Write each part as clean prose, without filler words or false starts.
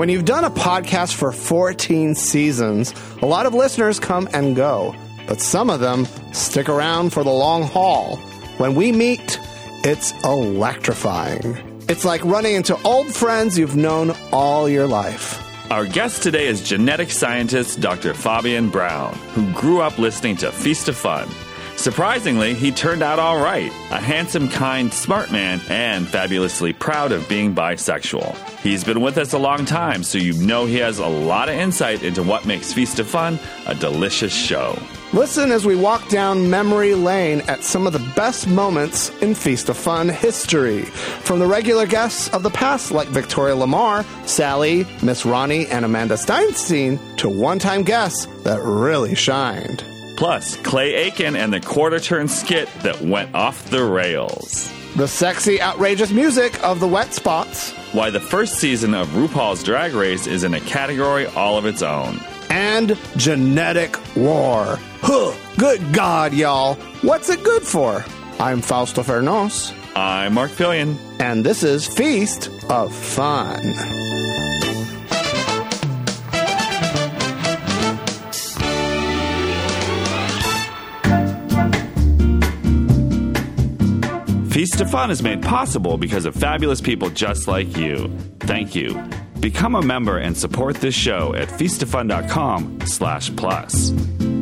When you've done a podcast for 14 seasons, a lot of listeners come and go, but some of them stick around for the long haul. When we meet, it's electrifying. It's like running into old friends you've known all your life. Our guest today is genetic scientist Dr. Fabian Braun, who grew up listening to Feast of Fun. Surprisingly, he turned out all right. A handsome, kind, smart man, and fabulously proud of being bisexual. He's been with us a long time, so you know he has a lot of insight into what makes Feast of Fun a delicious show. Listen as we walk down memory lane at some of the best moments in Feast of Fun history. From the regular guests of the past like Victoria Lamar, Sally, Miss Ronnie, and Amanda Steinstein, to one-time guests that really shined. Plus, Clay Aiken and the quarter-turn skit that went off the rails. The sexy, outrageous music of the wet spots. Why the first season of RuPaul's Drag Race is in a category all of its own. And genetic war. Huh, good God, y'all. What's it good for? I'm Fausto Fernos. I'm Mark Fillion. And this is Feast of Fun. Feast of Fun is made possible because of fabulous people just like you. Thank you. Become a member and support this show at feastoffun.com/plus.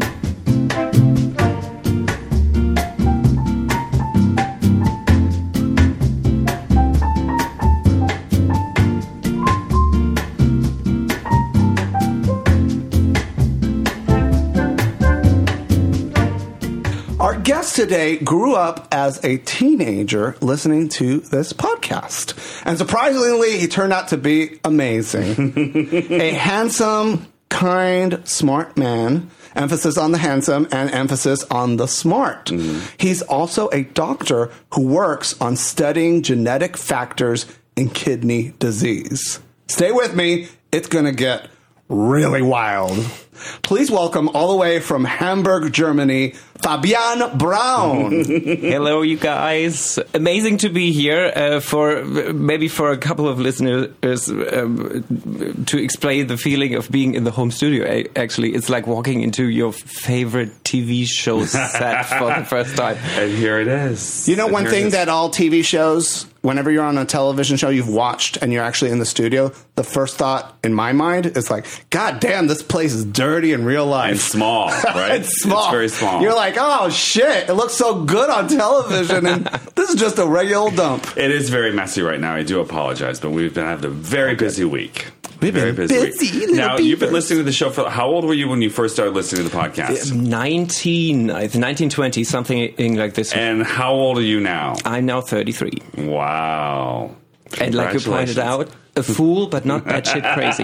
Our guest today grew up as a teenager listening to this podcast. And surprisingly, he turned out to be amazing. A handsome, kind, smart man. Emphasis on the handsome and emphasis on the smart. Mm-hmm. He's also a doctor who works on studying genetic factors in kidney disease. Stay with me. It's going to get really wild. Please welcome all the way from Hamburg, Germany, Fabian Braun. Hello, you guys. Amazing to be here. For a couple of listeners to explain the feeling of being in the home studio. Actually, it's like walking into your favorite TV show set for the first time. And here it is. You know, one thing that all TV shows, whenever you're on a television show you've watched and you're actually in the studio, the first thought in my mind is like, God damn, this place is dirty in real life. And small, right? It's small. It's very small. You're like, oh shit, it looks so good on television, and this is just a regular old dump. It is very messy right now. I do apologize, but we've been having a very busy week. We've been very busy week. Now, beavers. You've been listening to the show for, how old were you when you first started listening to the podcast? 1920, something like this. And how old are you now? I'm now 33. Wow. And like you pointed out, a fool, but not batshit crazy.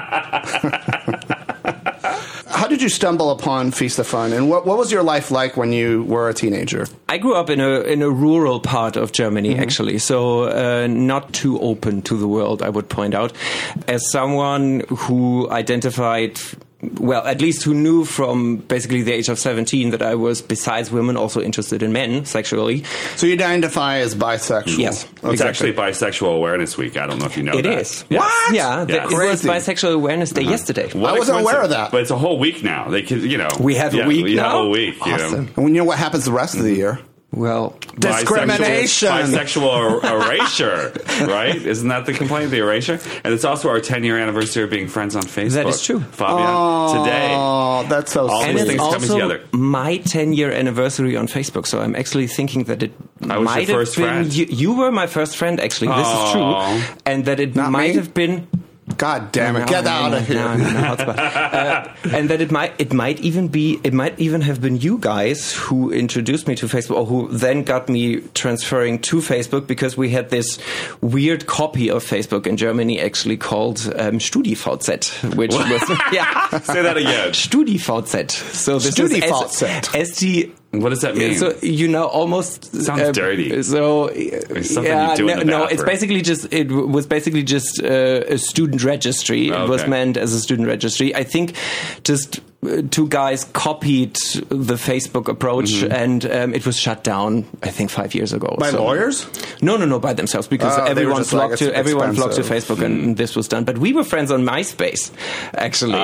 How did you stumble upon Feast of Fun, and what was your life like when you were a teenager? I grew up in a rural part of Germany, actually, so not too open to the world, I would point out. As someone who identified, well, at least who knew from basically the age of 17 that I was, besides women, also interested in men sexually. So you identify as bisexual? Yes. It's actually Bisexual Awareness Week. I don't know if you know that. It is. Yes. What? Yeah, Yes. it was Bisexual Awareness Day yesterday. What I wasn't aware of that. But it's a whole week now. They could, you know. We have a week we now? have a week. Awesome. And you know what happens the rest of the year? Well, Discrimination. Bisexual erasure, right? Isn't that the complaint, the erasure? And it's also our 10-year anniversary of being friends on Facebook. That is true. Fabian, today. Oh, that's so All sweet. and these it's things coming also together. my 10-year anniversary on Facebook, so I'm actually thinking that it I was might your first have been... friend. You were my first friend, actually. This is true. And that it Not might me? have been... God damn it! Get out of here! And that it might even have been you guys who introduced me to Facebook, or who then got me transferring to Facebook, because we had this weird copy of Facebook in Germany, actually called StudiVZ, which was Say that again. StudiVZ. So this StudiVZ. is ST. What does that mean? So you know, almost sounds dirty. So There's something you do in the no, bathroom. it was basically just a student registry. It was meant as a student registry. I think just two guys copied the Facebook approach, and it was shut down, I think, 5 years ago. By lawyers? No, by themselves, because everyone flocked to Facebook, and this was done. But we were friends on MySpace, actually.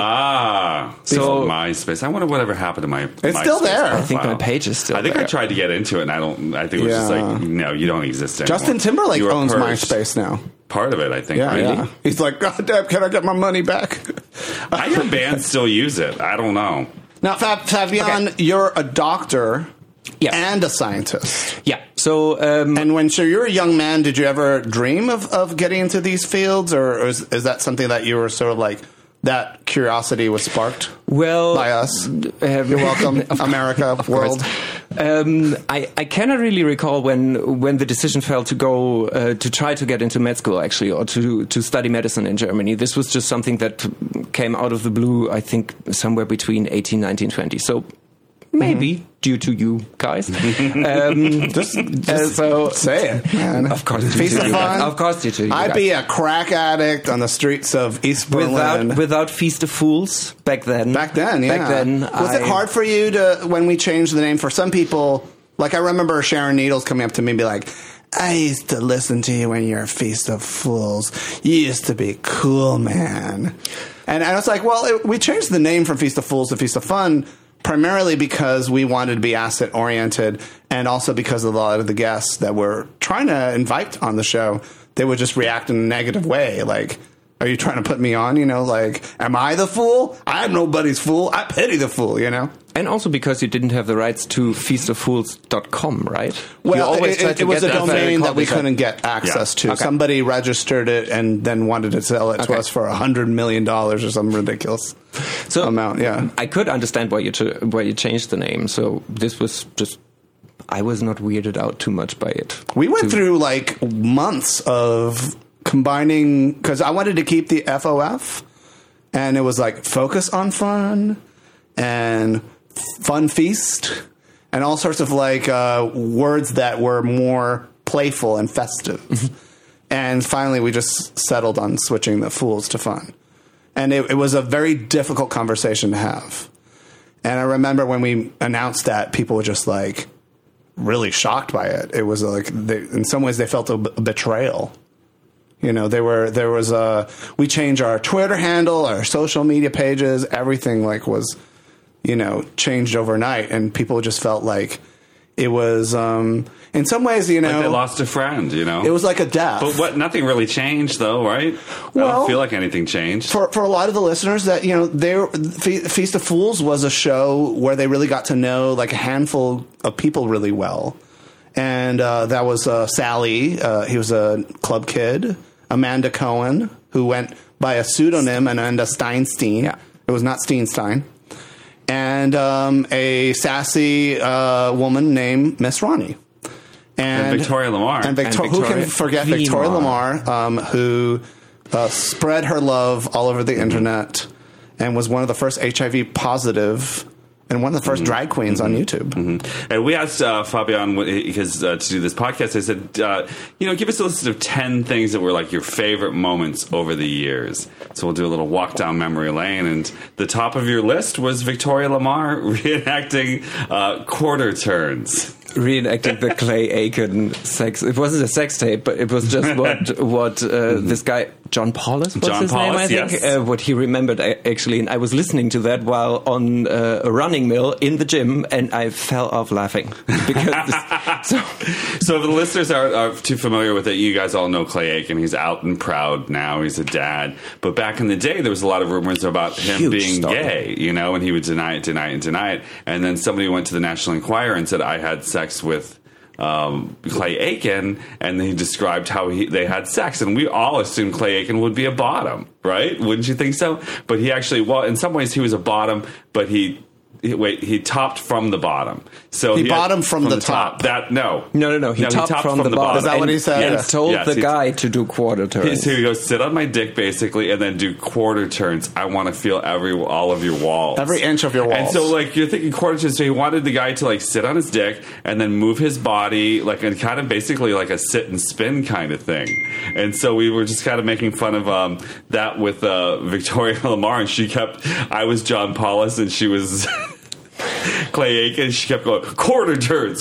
So MySpace. I wonder whatever happened to my. It's MySpace still there. profile. I think my page is still. I think there. I tried to get into it, and I think it was just like, no, you don't exist anymore. Justin Timberlake You were owns purged. MySpace now. Part of it, I think. Yeah, right? yeah. He's like, God damn, can I get my money back? I hear bands still use it. I don't know. Now, Fabian, you're a doctor Yes. and a scientist. Yeah. So, And when you're a young man, did you ever dream of getting into these fields, or is that something that you were sort of like, that curiosity was sparked well, by us? You're welcome, America, world. I cannot really recall when the decision fell to go to try to get into med school, actually, or to study medicine in Germany. This was just something that came out of the blue, I think, somewhere between 18, 19, 20. So maybe due to you guys. Just so say it, man. Of course, due Feast to of you Fun. guys. Of course, due to you I'd guys. be a crack addict on the streets of East Berlin. Without Feast of Fools back then. Back then, yeah. Back then, was it hard for you to, when we changed the name? For some people, like I remember Sharon Needles coming up to me and be like, I used to listen to you when you were Feast of Fools. You used to be cool, man. And I was like, well, we changed the name from Feast of Fools to Feast of Fun primarily because we wanted to be asset oriented, and also because a lot of the guests that we're trying to invite on the show, they would just react in a negative way. Like, are you trying to put me on? You know, like, am I the fool? I'm nobody's fool. I pity the fool, you know? And also because you didn't have the rights to feastoffools.com, right? Well, You always tried to it was get a that domain that we copy. couldn't get access to. Okay. Somebody registered it and then wanted to sell it to us for $100 million or some ridiculous amount. Yeah, I could understand why you changed the name. So this was just, I was not weirded out too much by it. we went through like months of combining, because I wanted to keep the FOF, and it was like Focus on Fun and Fun Feast and all sorts of like words that were more playful and festive. And finally, we just settled on switching the Fools to Fun. And it was a very difficult conversation to have. And I remember when we announced that, people were just like really shocked by it. It was like, in some ways, they felt a betrayal. You know, we changed our Twitter handle, our social media pages, everything like was, you know, changed overnight, and people just felt like it was, in some ways, you know, Like they lost a friend, you know? it was like a death. But nothing really changed, though, right? I Well, don't feel like anything changed. For a lot of the listeners, that, you know, Feast of Fools was a show where they really got to know like a handful of people really well. And that was Sally, he was a club kid, Amanda Cohen, who went by a pseudonym, Amanda Steinstein. Yeah. It was not Steinstein. And a sassy woman named Miss Ronnie. And Victoria Lamar. And who can Victoria forget V. Victoria Lamar. Lamar, who spread her love all over the internet and was one of the first HIV positive and one of the first drag queens on YouTube. And we asked Fabian, because to do this podcast, I said, give us a list of 10 things that were like your favorite moments over the years. So we'll do a little walk down memory lane. And the top of your list was Victoria Lamar reenacting quarter turns. Reenacting the Clay Aiken sex. It wasn't a sex tape, but it was just what this guy, John Paulus, was John his Paulus, name, I think? yes. What he remembered, actually. And I was listening to that while on a running mill in the gym, and I fell off laughing. Because So if the listeners are too familiar with it, you guys all know Clay Aiken. He's out and proud now. He's a dad. But back in the day, there was a lot of rumors about him Huge being story. gay, you know, and he would deny it. And then somebody went to the National Enquirer and said, I had sex with Clay Aiken, and he described how they had sex, and we all assumed Clay Aiken would be a bottom, right? Wouldn't you think so? But he actually, well, in some ways he was a bottom, but he He topped from the bottom. So he bottomed from the top. No. He topped from the bottom. Is that what he said? And told the guy to do quarter turns. So he goes, sit on my dick, basically, and then do quarter turns. I want to feel all of your walls. Every inch of your walls. And so, like, you're thinking quarter turns. So he wanted the guy to, like, sit on his dick and then move his body, like, and kind of basically like a sit and spin kind of thing. And so we were just kind of making fun of that with Victoria Lamar, and I was John Paulus, and she was Clay Aiken. She kept going, quarter turns.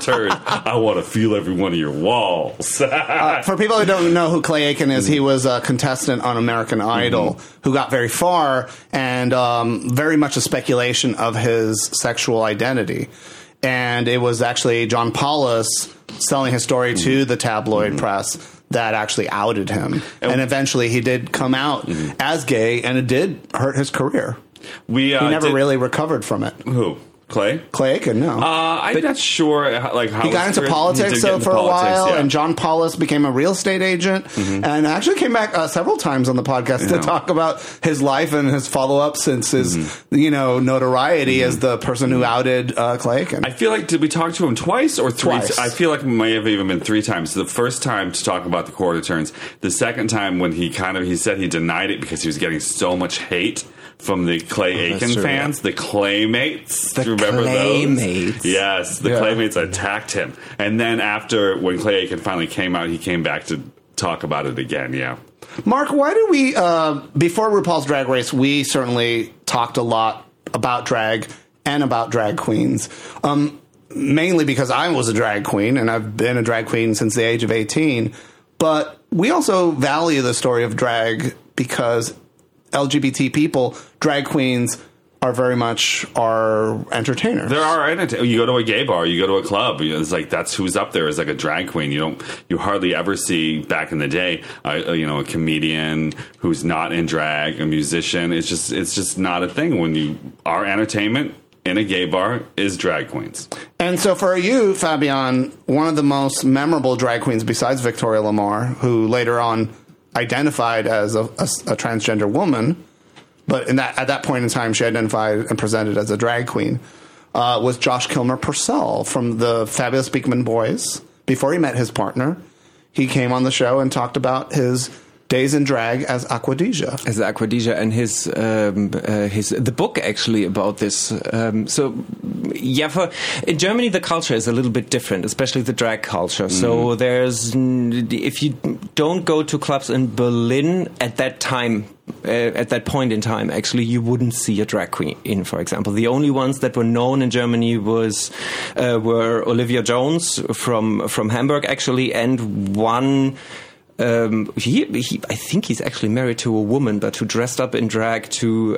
I want to feel every one of your walls. For people who don't know who Clay Aiken is, he was a contestant on American Idol who got very far, and very much a speculation of his sexual identity. And it was actually John Paulus selling his story to the tabloid press that actually outed him. And eventually he did come out as gay, and it did hurt his career. He never really recovered from it. Who? Clay Aiken, no. I'm not sure like how he got into politics for a while, and John Paulus became a real estate agent, and actually came back several times on the podcast to talk about his life and his follow-up since his notoriety as the person who outed Clay Aiken. I feel like, did we talk to him twice or three? Twice. I feel like it may have even been 3 times. The first time to talk about the quarter turns. The second time when he said he denied it because he was getting so much hate from the Clay Aiken fans, the Claymates. Do you remember those? Yes, the Claymates attacked him. And then after, when Clay Aiken finally came out, he came back to talk about it again, Mark, why do we, before RuPaul's Drag Race, we certainly talked a lot about drag and about drag queens. Mainly because I was a drag queen, and I've been a drag queen since the age of 18. But we also value the story of drag because LGBT people, drag queens, are very much our entertainers. There are entertainers. You go to a gay bar, you go to a club. It's like that's who's up there is like a drag queen. You hardly ever see back in the day, a comedian who's not in drag, a musician. It's just not a thing. Our entertainment in a gay bar is drag queens. And so for you, Fabian, one of the most memorable drag queens besides Victoria Lamar, who later on identified as a transgender woman, but at that point in time she identified and presented as a drag queen, was Josh Kilmer Purcell from the Fabulous Beekman Boys. Before he met his partner, he came on the show and talked about his days in drag as Aquadesia. And the book actually about this. In Germany the culture is a little bit different, especially the drag culture. So if you don't go to clubs in Berlin at that time, at that point in time, actually, you wouldn't see a drag queen in, for example. The only ones that were known in Germany were Olivia Jones from Hamburg, actually, and one. I think he's actually married to a woman, but who dressed up in drag to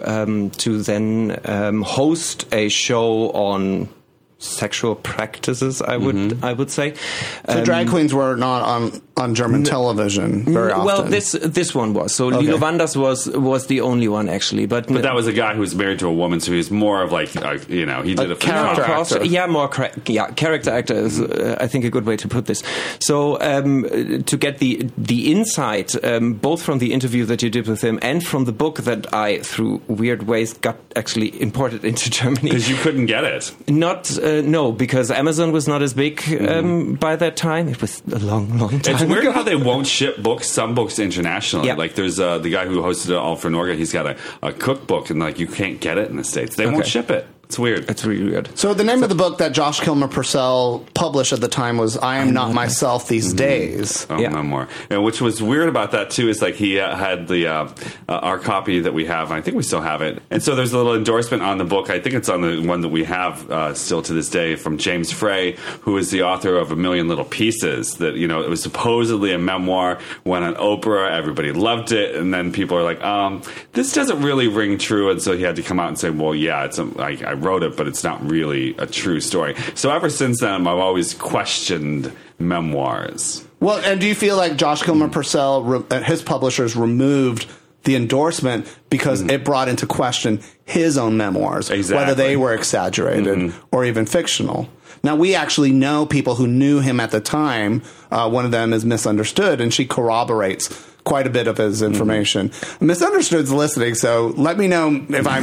then host a show on sexual practices, I would say. So drag queens were not on German television very often. Well, this one was. So Lilo Wanders was the only one, actually. But that was a guy who was married to a woman, so he's more of like, he did a character actor. Yeah, character actor is, I think, a good way to put this. So to get the insight, both from the interview that you did with him and from the book that I, through weird ways, got actually imported into Germany. Because you couldn't get it. No, because Amazon was not as big by that time. It was a long time. It's weird how they won't ship some books internationally. Yep. Like there's the guy who hosted it all for Norge. He's got a cookbook, and like you can't get it in the States. They won't ship it. It's weird. It's really weird. So the name of the book that Josh Kilmer Purcell published at the time was I Am Not Myself These Days. Memoir. And which was weird about that, too, is like he had our copy that we have, and I think we still have it. And so there's a little endorsement on the book. I think it's on the one that we have still to this day from James Frey, who is the author of A Million Little Pieces. That, it was supposedly a memoir, went on Oprah, everybody loved it, and then people are like, this doesn't really ring true. And so he had to come out and say, well, yeah, I wrote it, but it's not really a true story. So ever since then, I've always questioned memoirs. Well, and do you feel like Josh Kilmer Purcell, his publishers, removed the endorsement because it brought into question his own memoirs, whether they were exaggerated or even fictional? Now, we actually know people who knew him at the time, One of them is Misunderstood, and she corroborates quite a bit of his information. Misunderstood's listening, so let me know if I'm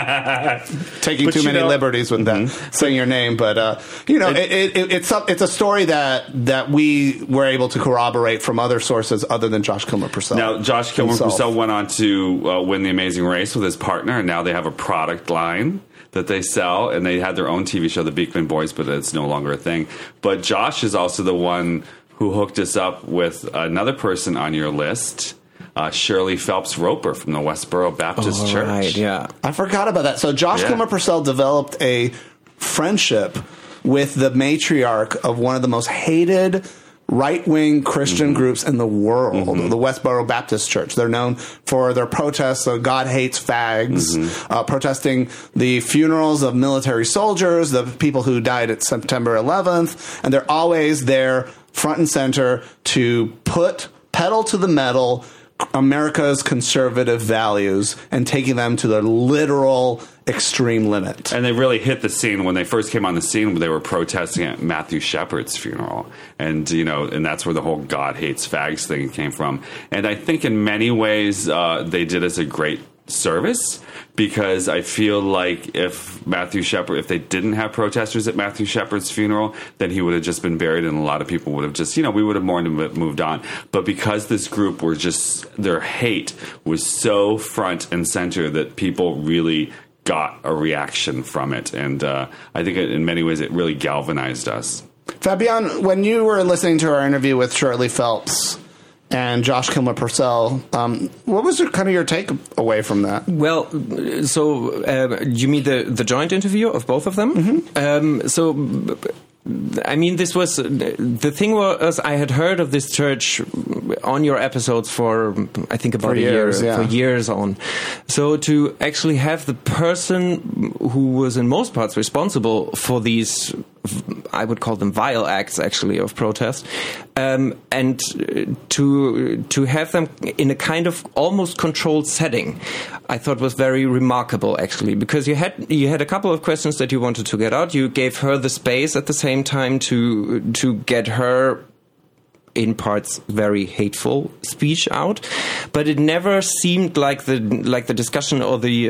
taking too many liberties with that, saying your name. But it's a story that we were able to corroborate from other sources other than Josh Kilmer Purcell. Now, Josh Kilmer Purcell went on to win The Amazing Race with his partner, and now they have a product line that they sell, and they had their own TV show, The Beekman Boys, but it's no longer a thing. But Josh is also the one who hooked us up with another person on your list, Shirley Phelps Roper from the Westboro Baptist Church. Right, yeah. I forgot about that. So Josh Kilmer Purcell developed a friendship with the matriarch of one of the most hated right-wing Christian groups in the world, the Westboro Baptist Church. They're known for their protests of God hates fags, protesting the funerals of military soldiers, the people who died at September 11th, and they're always there front and center to put pedal to the metal America's conservative values and taking them to their literal extreme limit. And they really hit the scene when they first came on the scene. They were protesting at Matthew Shepard's funeral, and and that's where the whole "God hates fags" thing came from. And I think in many ways they did us a great service, because I feel like if they didn't have protesters at Matthew Shepard's funeral, then he would have just been buried, and a lot of people would have just, we would have mourned him and moved on. But because this group were their hate was so front and center that people really got a reaction from it. And I think in many ways it really galvanized us. Fabian, when you were listening to our interview with Shirley Phelps and Josh Kilmer Purcell, what was kind of your takeaway from that? Well, so you mean the joint interview of both of them? So, I mean, this was the thing was I had heard of this church on your episodes for I think about for years on. So to actually have the person who was in most parts responsible for these, I would call them vile acts actually of protest, and to have them in a kind of almost controlled setting, I thought was very remarkable actually, because you had a couple of questions that you wanted to get out. You gave her the space at the same time to get her in parts very hateful speech out, but it never seemed like the discussion or the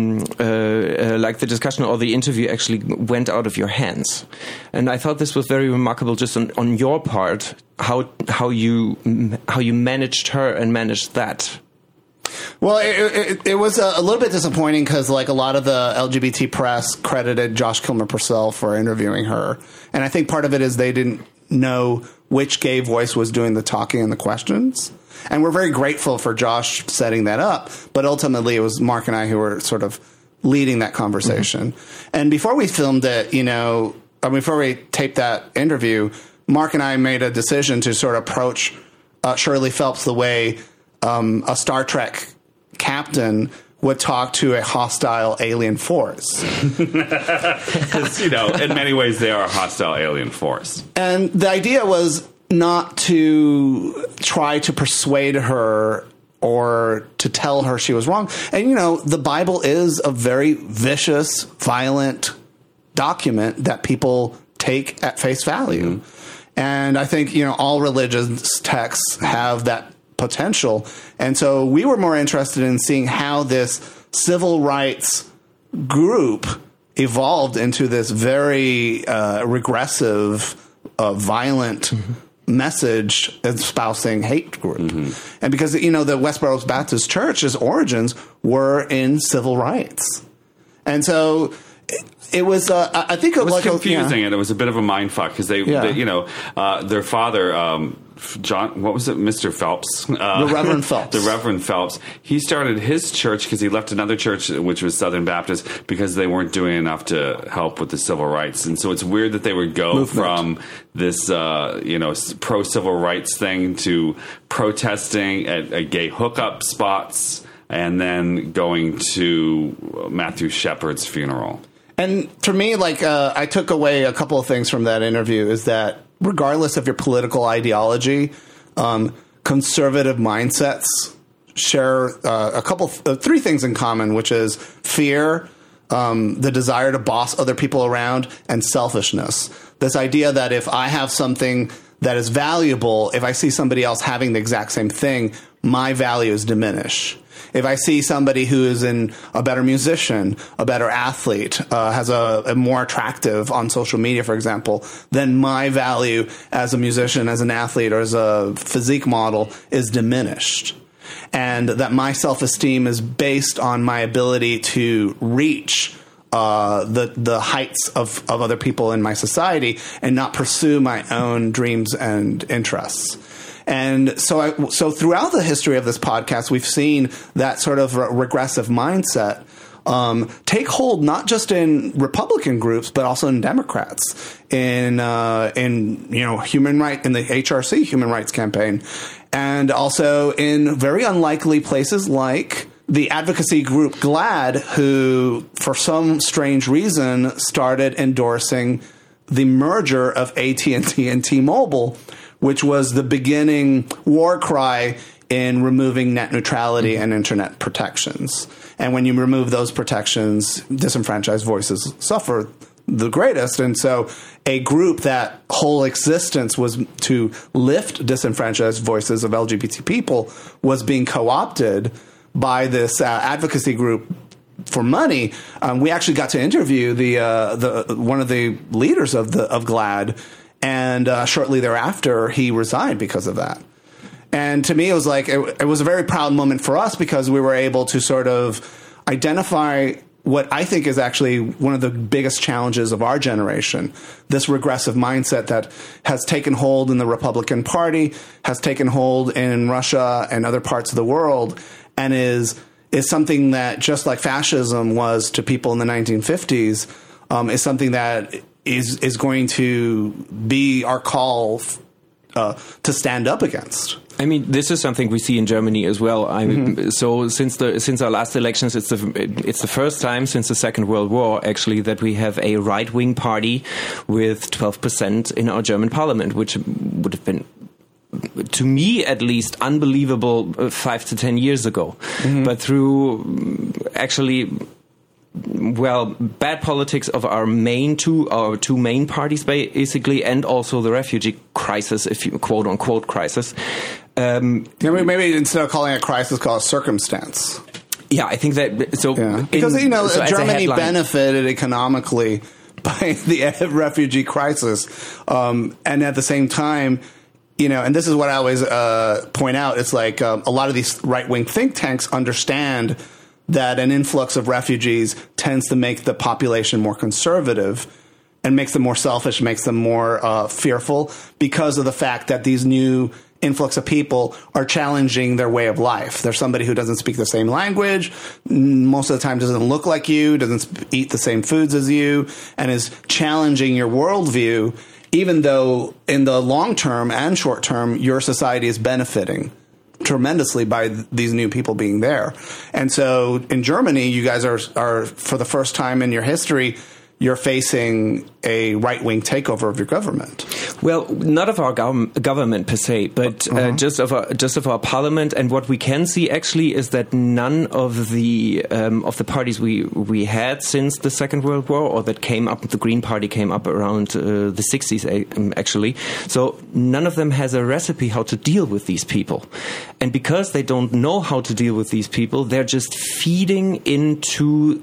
interview actually went out of your hands. And I thought this was very remarkable just on your part, how you managed her and managed that. Well, it was a little bit disappointing because, like, a lot of the LGBT press credited Josh Kilmer Purcell for interviewing her. And I think part of it is they didn't know which gay voice was doing the talking and the questions. And we're very grateful for Josh setting that up. But ultimately, it was Mark and I who were sort of leading that conversation. And before we filmed it, before we taped that interview, Mark and I made a decision to sort of approach Shirley Phelps the way a Star Trek captain would talk to a hostile alien force. Because, in many ways, they are a hostile alien force. And the idea was not to try to persuade her or to tell her she was wrong. And, the Bible is a very vicious, violent document that people take at face value. And I think, all religious texts have that potential. And so we were more interested in seeing how this civil rights group evolved into this very regressive, violent message espousing hate group. And because, the Westboro Baptist Church's origins were in civil rights. And so it was, I think it was confusing, and it was a bit of a mindfuck because they, their father, John, what was it, Mr. Phelps? The Reverend Phelps. The Reverend Phelps. He started his church because he left another church, which was Southern Baptist, because they weren't doing enough to help with the civil rights. And so it's weird that they would go from this, pro-civil rights thing to protesting at gay hookup spots and then going to Matthew Shepard's funeral. And for me, I took away a couple of things from that interview is that regardless of your political ideology, conservative mindsets share three things in common, which is fear, the desire to boss other people around, and selfishness. This idea that if I have something that is valuable, if I see somebody else having the exact same thing, my values diminish. If I see somebody who is a better musician, a better athlete, has a more attractive on social media, for example, then my value as a musician, as an athlete, or as a physique model is diminished. And that my self-esteem is based on my ability to reach the heights of other people in my society and not pursue my own dreams and interests. And so throughout the history of this podcast, we've seen that sort of regressive mindset take hold not just in Republican groups, but also in Democrats, in human right, in the HRC Human Rights Campaign, and also in very unlikely places like the advocacy group GLAAD, who, for some strange reason, started endorsing the merger of AT&T and T-Mobile, which was the beginning war cry in removing net neutrality and internet protections. And when you remove those protections, disenfranchised voices suffer the greatest. And so a group that whole existence was to lift disenfranchised voices of LGBT people was being co-opted by this advocacy group for money. We actually got to interview the one of the leaders of GLAAD, and shortly thereafter he resigned because of that. And to me, it was like it was a very proud moment for us because we were able to sort of identify what I think is actually one of the biggest challenges of our generation, this regressive mindset that has taken hold in the Republican Party, has taken hold in Russia and other parts of the world, and is something that, just like fascism was to people in the 1950s, is something that is going to be our call to stand up against. I mean, this is something we see in Germany as well. So since our last elections, it's the first time since the Second World War, actually, that we have a right-wing party with 12% in our German parliament, which would have been, to me at least, unbelievable 5 to 10 years ago. But through actually, bad politics of our two main parties, basically, and also the refugee crisis, if you quote unquote crisis. Maybe instead of calling it a crisis, call it a circumstance. Yeah, I think that so because Germany benefited economically by the refugee crisis, and at the same time, and this is what I always point out. It's like a lot of these right-wing think tanks understand that an influx of refugees tends to make the population more conservative and makes them more selfish, makes them more fearful because of the fact that these new influx of people are challenging their way of life. There's somebody who doesn't speak the same language, most of the time doesn't look like you, doesn't eat the same foods as you, and is challenging your worldview, even though in the long term and short term, your society is benefiting tremendously by these new people being there. And so in Germany, you guys are for the first time in your history, you're facing a right-wing takeover of your government. Well, not of our government per se, but just of our parliament. And what we can see actually is that none of the parties we had since the Second World War, or that came up, the Green Party came up around the 60s actually. So none of them has a recipe how to deal with these people. And because they don't know how to deal with these people, they're just feeding into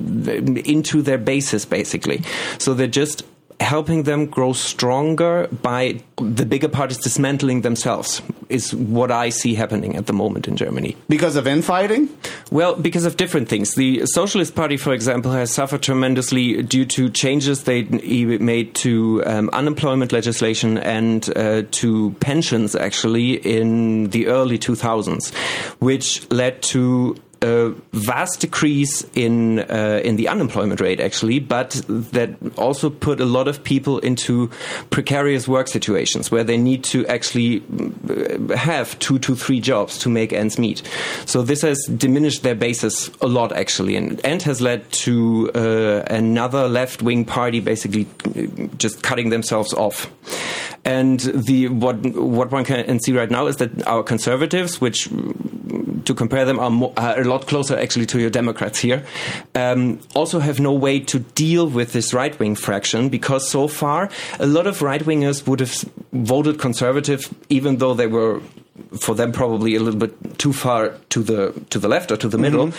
their bases, basically. So they're just helping them grow stronger by the bigger parties dismantling themselves, is what I see happening at the moment in Germany. Because of infighting? Well, because of different things. The Socialist Party, for example, has suffered tremendously due to changes they made to unemployment legislation and to pensions, actually, in the early 2000s, which led to a vast decrease in the unemployment rate, actually, but that also put a lot of people into precarious work situations where they need to actually have 2 to 3 jobs to make ends meet. So this has diminished their basis a lot, actually, and has led to another left-wing party basically just cutting themselves off. And what one can see right now is that our conservatives, which to compare them, are a lot closer actually to your Democrats here, also have no way to deal with this right-wing fraction, because so far a lot of right-wingers would have voted conservative, even though they were, for them, probably a little bit too far to the left or to the middle.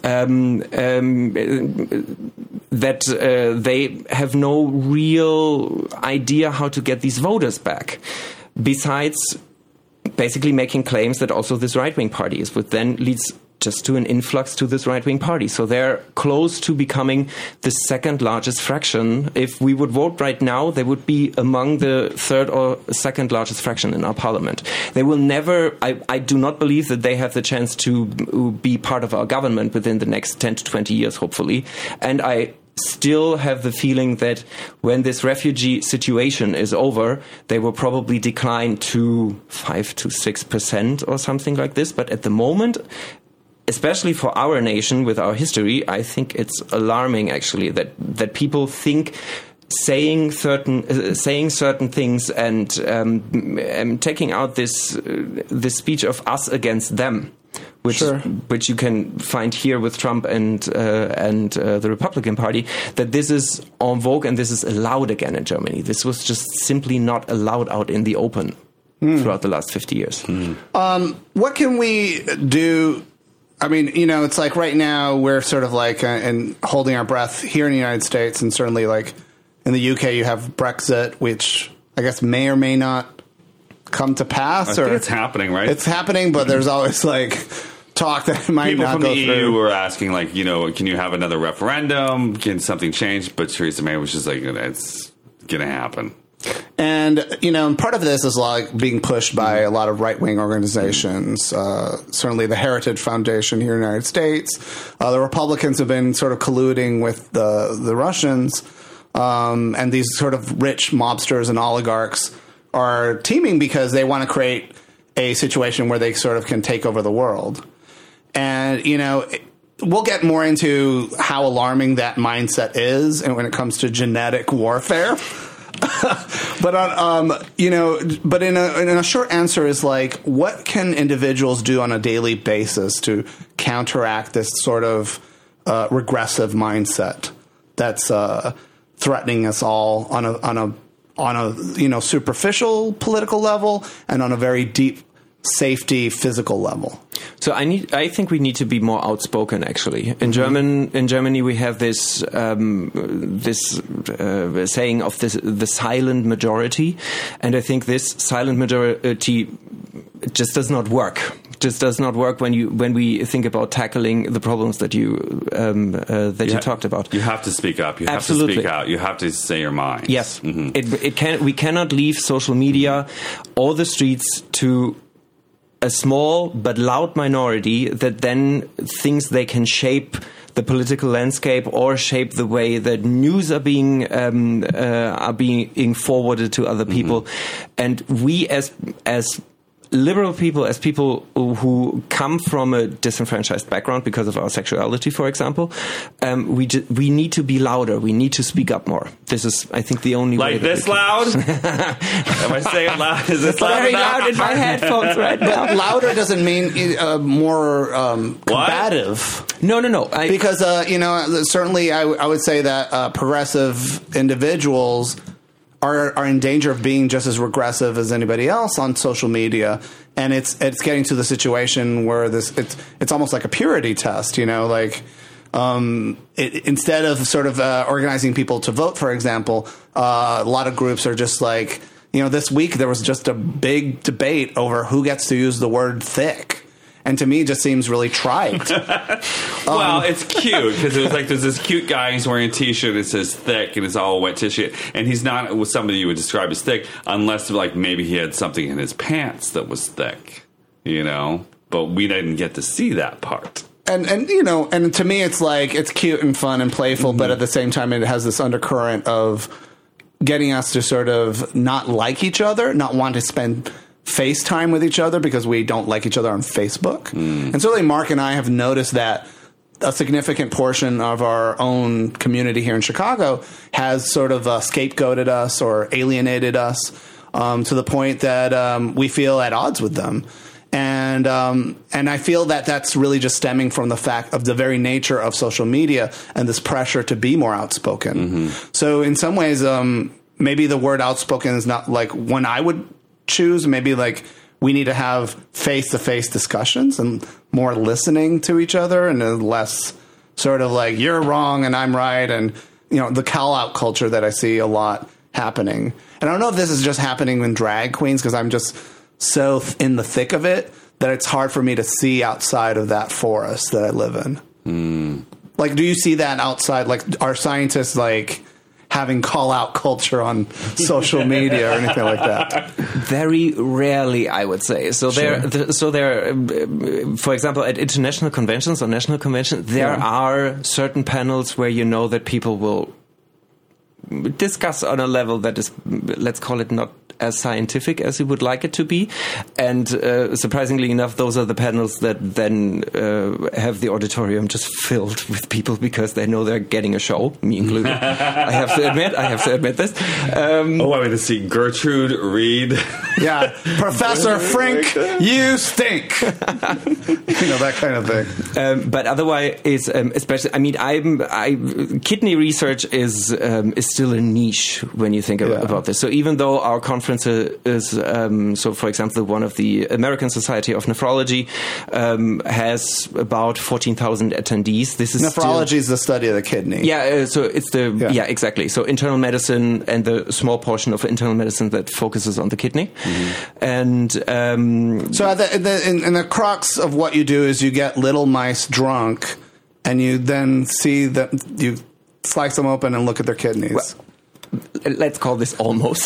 That they have no real idea how to get these voters back, besides basically making claims that also this right-wing party is, which then leads just to an influx to this right-wing party. So they're close to becoming the second largest fraction. If we would vote right now, they would be among the third or second largest fraction in our parliament. They will never, I do not believe that they have the chance to be part of our government within the next 10 to 20 years, hopefully. And I still have the feeling that when this refugee situation is over, they will probably decline to 5 to 6% or something like this. But at the moment, especially for our nation with our history, I think it's alarming actually that people think saying certain things and taking out this speech of us against them, which you can find here with Trump and the Republican Party, that this is en vogue and this is allowed again in Germany. This was just simply not allowed out in the open throughout the last 50 years. What can we do? I mean, it's like right now we're sort of like and holding our breath here in the United States, and certainly like in the UK you have Brexit, which I guess may or may not come to pass. I think it's happening, right? It's happening, but there's always like talk that it might People not from go the through. EU were asking, like, can you have another referendum? Can something change? But Theresa May was just like, it's going to happen. And, part of this is like being pushed by a lot of right-wing organizations, certainly the Heritage Foundation here in the United States. The Republicans have been sort of colluding with the Russians, and these sort of rich mobsters and oligarchs are teaming because they want to create a situation where they sort of can take over the world. And, we'll get more into how alarming that mindset is, and when it comes to genetic warfare. But but in a short answer is like, what can individuals do on a daily basis to counteract this sort of regressive mindset that's threatening us all on a superficial political level and on a very deep safety physical level? So I think we need to be more outspoken. Actually, in Germany, we have this saying of the silent majority, and I think this silent majority just does not work. Just does not work when we think about tackling the problems that you talked about. You have to speak up. You have Absolutely. to speak out. You have to say your mind. Yes, we cannot leave social media or the streets to a small but loud minority that then thinks they can shape the political landscape or shape the way that news are being forwarded to other people. And we as liberal people, as people who come from a disenfranchised background because of our sexuality, for example, we need to be louder. We need to speak up more. This is, I think, the only way. Like this loud? Am I saying it loud? Is this loud? Very loud in my headphones right now. But louder doesn't mean more combative. No. Because certainly I would say that progressive individuals are in danger of being just as regressive as anybody else on social media, and it's getting to the situation where it's almost like a purity test, instead of sort of organizing people to vote, for example, a lot of groups are just like, this week there was just a big debate over who gets to use the word thick. And to me, it just seems really trite. Well, it's cute because it was like there's this cute guy who's wearing a T-shirt that says thick and it's all wet tissue, and he's not with somebody you would describe as thick unless like maybe he had something in his pants that was thick, But we didn't get to see that part. And to me, it's like it's cute and fun and playful, but at the same time, it has this undercurrent of getting us to sort of not like each other, not want to spend FaceTime with each other because we don't like each other on Facebook. And certainly Mark and I have noticed that a significant portion of our own community here in Chicago has sort of scapegoated us or alienated us to the point that we feel at odds with them. And I feel that that's really just stemming from the fact of the very nature of social media and this pressure to be more outspoken. So in some ways, maybe the word outspoken is not like one I would choose. Maybe like we need to have face-to-face discussions and more listening to each other and less sort of like you're wrong and I'm right. And, the call-out culture that I see a lot happening. And I don't know if this is just happening in drag queens because I'm just so in the thick of it that it's hard for me to see outside of that forest that I live in. Like, do you see that outside? Like, are scientists like having call-out culture on social media or anything like that? Very rarely, I would say. So there, for example, at international conventions or national conventions, there are certain panels where you know that people will discuss on a level that is, let's call it, not as scientific as you would like it to be. And surprisingly enough, those are the panels that then have the auditorium just filled with people because they know they're getting a show, me included. I have to admit this. I'm going to see Gertrude Reed. Yeah, Professor Frink, you stink. That kind of thing. But otherwise, especially, I mean, kidney research is still a niche when you think about this. So even though our conference is, so for example, one of the American Society of Nephrology has about 14,000 attendees. This is nephrology is the study of the kidney. Yeah, so it's exactly. So internal medicine and the small portion of internal medicine that focuses on the kidney. And so in the crux of what you do is you get little mice drunk, and you then see that you slice them open and look at their kidneys. Well, let's call this almost.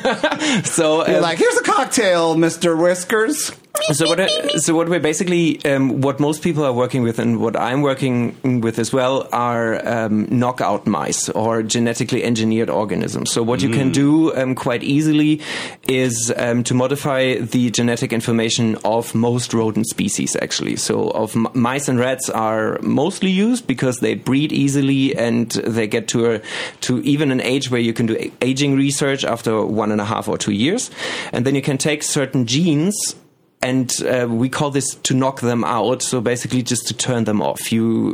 So you're like, here's a cocktail, Mr. Whiskers. So what we're basically, what most people are working with, and what I'm working with as well, are knockout mice or genetically engineered organisms. So what you can do quite easily is to modify the genetic information of most rodent species, actually. So of mice and rats are mostly used because they breed easily and they get to even an age where you can do aging research after 1.5 or 2 years, and then you can take certain genes. And we call this to knock them out. So basically, just to turn them off.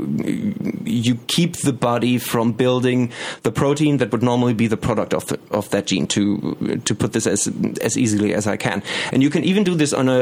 You keep the body from building the protein that would normally be the product of that gene. To put this as easily as I can. And you can even do this on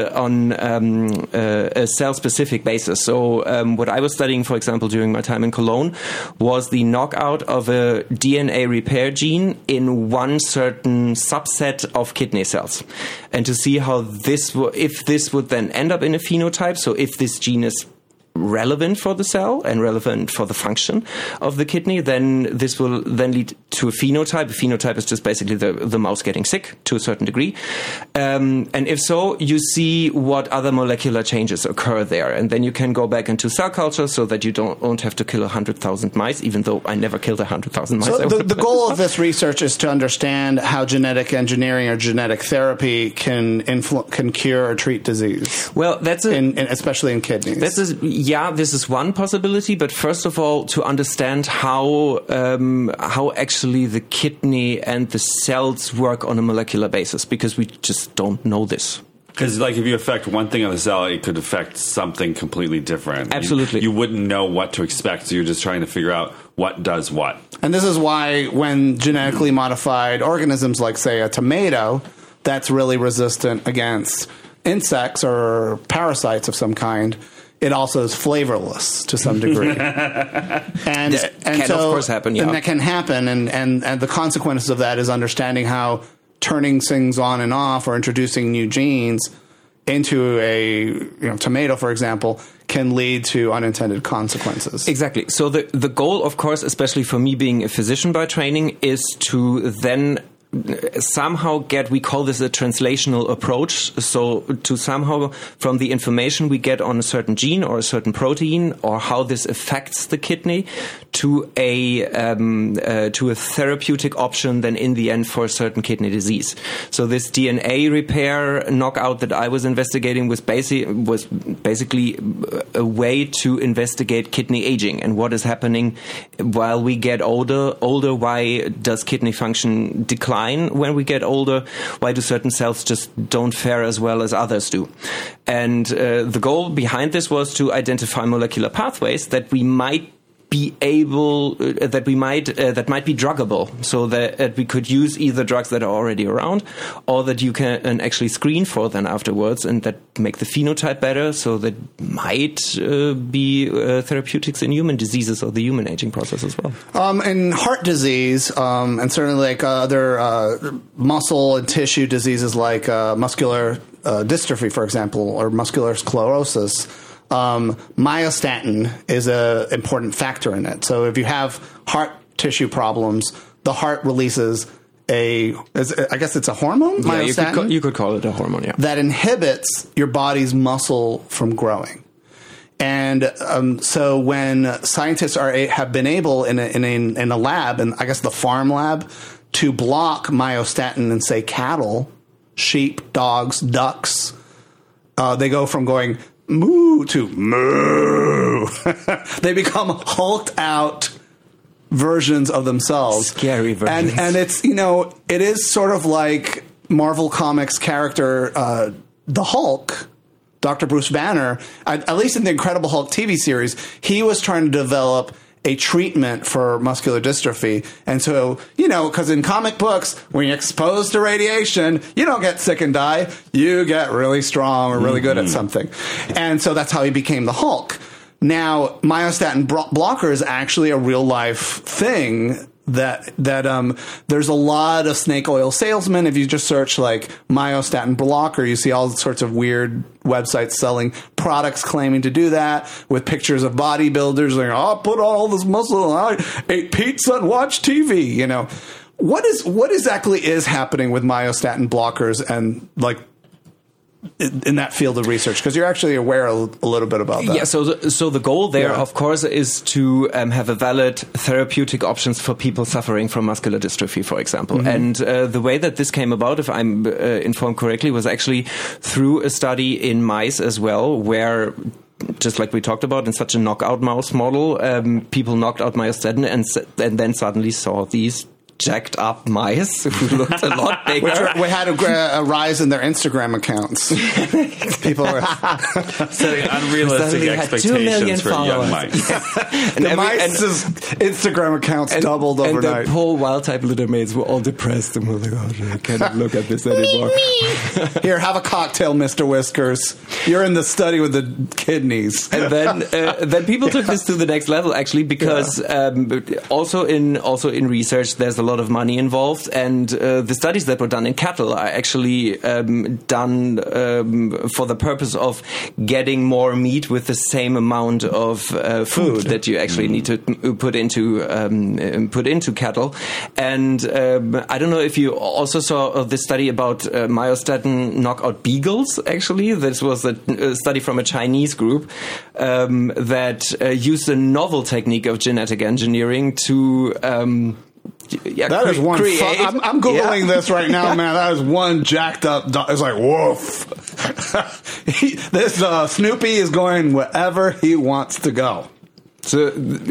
a cell specific basis. So what I was studying, for example, during my time in Cologne, was the knockout of a DNA repair gene in one certain subset of kidney cells, and to see how this would then end up in a phenotype. So if this gene is relevant for the cell and relevant for the function of the kidney, then this will then lead to a phenotype. A phenotype is just basically the mouse getting sick to a certain degree. And if so, you see what other molecular changes occur there. And then you can go back into cell culture so that you don't have to kill 100,000 mice, even though I never killed 100,000 mice. So the goal of this research is to understand how genetic engineering or genetic therapy can cure or treat disease. Well, that's especially in kidneys. This is one possibility, but first of all, to understand how actually the kidney and the cells work on a molecular basis, because we just don't know this. Because, like, if you affect one thing on the cell, it could affect something completely different. Absolutely. You wouldn't know what to expect, so you're just trying to figure out what does what. And this is why when genetically modified organisms, like, say, a tomato, that's really resistant against insects or parasites of some kind, it also is flavorless to some degree. and this can, of course, happen, And that can happen, and the consequences of that is understanding how turning things on and off or introducing new genes into a tomato, for example, can lead to unintended consequences. Exactly. So the goal, of course, especially for me being a physician by training, is to then somehow we call this a translational approach. So to somehow, from the information we get on a certain gene or a certain protein, or how this affects the kidney, to a therapeutic option then in the end for a certain kidney disease. So this DNA repair knockout that I was investigating was basically a way to investigate kidney aging and what is happening while we get older. Why does kidney function decline decline when we get older? Why do certain cells just don't fare as well as others do? And the goal behind this was to identify molecular pathways that we might be able that might be druggable, so that we could use either drugs that are already around, or that you can actually screen for them afterwards, and that make the phenotype better, so that might be therapeutics in human diseases or the human aging process as well. In heart disease, and certainly like other muscle and tissue diseases like muscular dystrophy, for example, or muscular sclerosis, myostatin is an important factor in it. So if you have heart tissue problems, the heart releases I guess it's a hormone, myostatin? Yeah, you could call it a hormone, yeah. That inhibits your body's muscle from growing. And so when scientists have been able in a lab, and I guess the farm lab, to block myostatin in, say, cattle, sheep, dogs, ducks, they go from going moo to moo. They become hulked out versions of themselves. Scary versions. And it's, it is sort of like Marvel Comics character, the Hulk, Dr. Bruce Banner, at least in the Incredible Hulk TV series, he was trying to develop a treatment for muscular dystrophy. And so, because in comic books, when you're exposed to radiation, you don't get sick and die. You get really strong or really good at something. And so that's how he became the Hulk. Now, myostatin blocker is actually a real life thing that there's a lot of snake oil salesmen. If you just search like myostatin blocker, you see all sorts of weird websites selling products claiming to do that, with pictures of bodybuilders like, I'll put on all this muscle, I ate pizza and watch TV. What exactly is happening with myostatin blockers and like in that field of research, because you're actually aware a little bit about that. Yeah, so the goal there, of course, is to have a valid therapeutic options for people suffering from muscular dystrophy, for example. And the way that this came about, if I'm informed correctly, was actually through a study in mice as well, where, just like we talked about, in such a knockout mouse model, people knocked out myostatin and then suddenly saw these jacked up mice who looked a lot bigger. We had a rise in their Instagram accounts. People were setting unrealistic expectations for young mice. The mice's Instagram accounts doubled overnight. And the whole wild-type littermates were all depressed and were like, oh, I can't look at this anymore. Here, have a cocktail, Mr. Whiskers. You're in the study with the kidneys. And then people took this to the next level, actually, because also in research, there's a lot of money involved, and the studies that were done in cattle are actually done for the purpose of getting more meat with the same amount of food that you actually need to put into cattle. And I don't know if you also saw this study about myostatin knockout beagles. Actually, this was a study from a Chinese group that used a novel technique of genetic engineering to that is one. I'm Googling this right now, man. That is one jacked up dog. It's like, woof. This Snoopy is going wherever he wants to go. So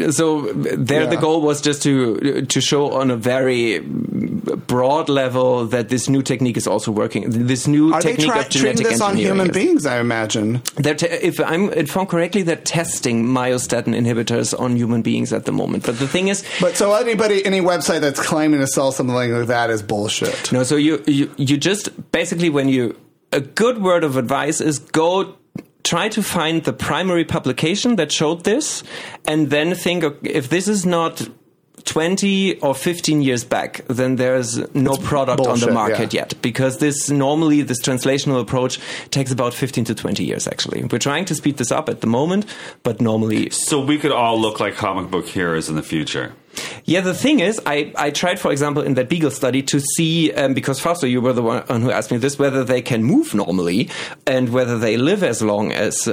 the goal was just to show on a very broad level that this new technique is also working. This new technique of genetic engineering. Are they treating this on human beings, I imagine? If I'm informed correctly, they're testing myostatin inhibitors on human beings at the moment. But the thing is... But so any website that's claiming to sell something like that is bullshit. No, so you just... Basically, a good word of advice is try to find the primary publication that showed this, and then think, if this is not 20 or 15 years back, then there's no product on the market yet. Because this translational approach takes about 15 to 20 years, actually. We're trying to speed this up at the moment, but normally... So we could all look like comic book heroes in the future. Yeah, the thing is, I tried, for example, in that beagle study to see, because Fausto, you were the one who asked me this, whether they can move normally and whether they live as long as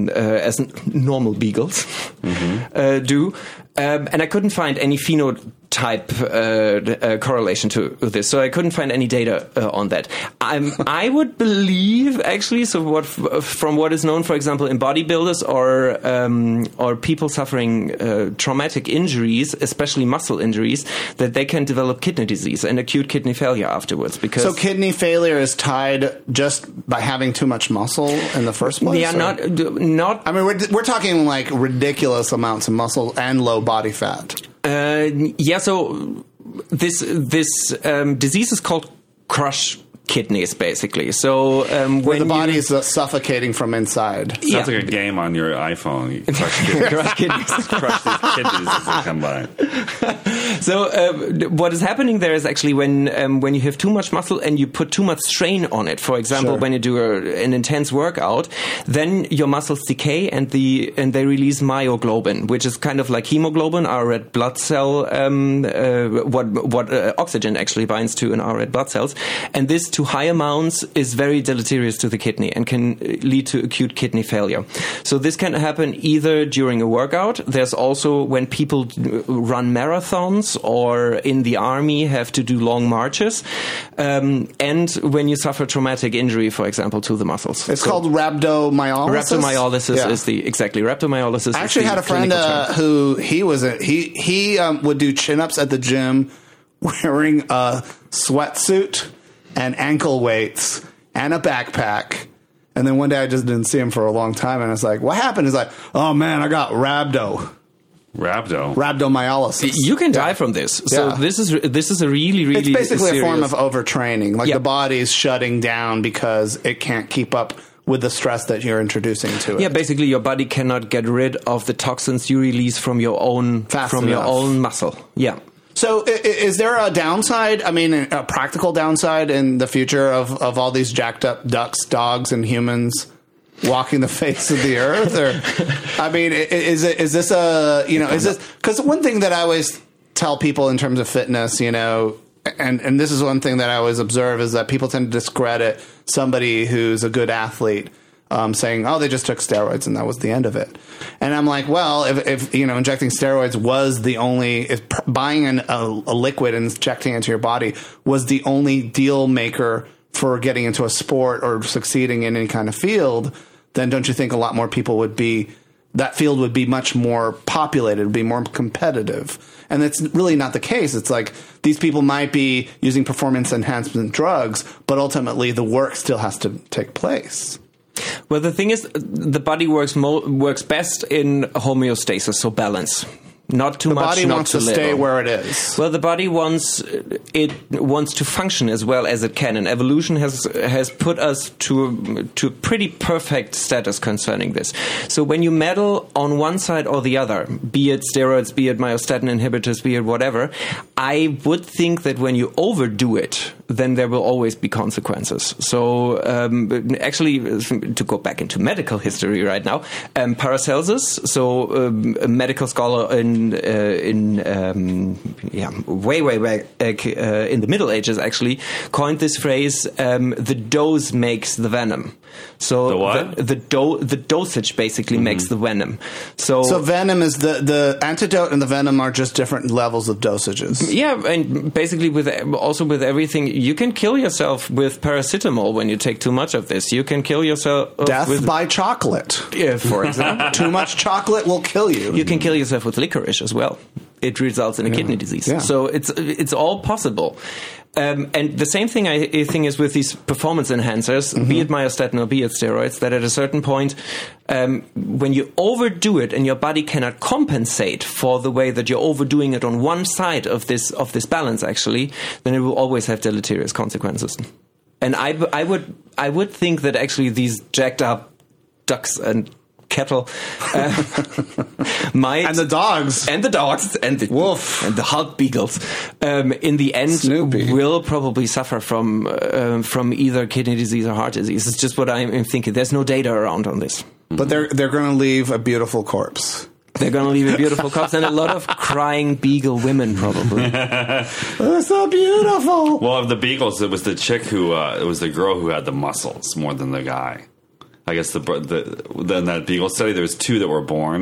normal beagles do. And I couldn't find any phenotypic type correlation to this. So I couldn't find any data on that. I would believe, actually, from what is known, for example, in bodybuilders or people suffering traumatic injuries, especially muscle injuries, that they can develop kidney disease and acute kidney failure afterwards. So kidney failure is tied just by having too much muscle in the first place? Yeah, not. I mean, we're talking like ridiculous amounts of muscle and low body fat. So this disease is called crush kidneys, basically. So when the body is suffocating from inside. Sounds like a game on your iPhone. You crush kidneys. Crush kidneys. Crush these kidneys as they come by. So what is happening there is actually when you have too much muscle and you put too much strain on it. For example, when you do an intense workout, then your muscles decay and they release myoglobin, which is kind of like hemoglobin, our red blood cell. What oxygen actually binds to in our red blood cells, and this to high amounts is very deleterious to the kidney and can lead to acute kidney failure. So this can happen either during a workout. There's also when people run marathons or in the army have to do long marches, and when you suffer traumatic injury, for example, to the muscles. It's called rhabdomyolysis. Rhabdomyolysis is rhabdomyolysis. I actually had a friend who he would do chin-ups at the gym wearing a sweatsuit and ankle weights and a backpack. And then one day I just didn't see him for a long time. And I was like, what happened? He's like, oh man, I got rhabdomyolysis. You can die from this. So this is a really it's basically serious. A form of overtraining. Like the body's shutting down because it can't keep up with the stress that you're introducing to it. Yeah, basically your body cannot get rid of the toxins you release from your own own muscle. Yeah. So is there a downside, a practical downside in the future of all these jacked up ducks, dogs, and humans walking the face of the earth? Or, is this because one thing that I always tell people in terms of fitness, and this is one thing that I always observe is that people tend to discredit somebody who's a good athlete. Saying, oh, they just took steroids and that was the end of it. And I'm like, well, if injecting steroids was the only, if buying a liquid and injecting it into your body was the only deal maker for getting into a sport or succeeding in any kind of field, then don't you think a lot more people that field would be much more populated, would be more competitive? And it's really not the case. It's like these people might be using performance enhancement drugs, but ultimately the work still has to take place. Well, the thing is, the body works best in homeostasis, so balance. Not too much. The body wants to stay where it is. Well, the body wants to function as well as it can, and evolution has put us to a pretty perfect status concerning this. So when you meddle on one side or the other, be it steroids, be it myostatin inhibitors, be it whatever, I would think that when you overdo it, then there will always be consequences. So actually, to go back into medical history right now, Paracelsus, so a medical scholar in way back in the Middle Ages, actually coined this phrase: "The dose makes the venom." So the what? The dosage basically makes the venom. So venom is the antidote and the venom are just different levels of dosages. Yeah, and basically with everything, you can kill yourself with paracetamol when you take too much of this. You can kill yourself death by chocolate. Yeah, for example, too much chocolate will kill you. You can kill yourself with licorice as well. It results in a kidney disease. Yeah. So it's all possible. And the same thing I think is with these performance enhancers, be it myostatin or be it steroids, that at a certain point, when you overdo it and your body cannot compensate for the way that you're overdoing it on one side of this balance, actually, then it will always have deleterious consequences. And I would think that actually these jacked up ducks and cattle might, and the dogs and the wolf and the Hulk beagles in the end Snoopy will probably suffer from either kidney disease or heart disease. It's just what I'm thinking. There's no data around on this, but they're going to leave a beautiful corpse. They're going to leave a beautiful corpse and a lot of crying beagle women, probably. They're so beautiful. Well, of the beagles, it was the chick it was the girl who had the muscles more than the guy. I guess then that beagle study, there was two that were born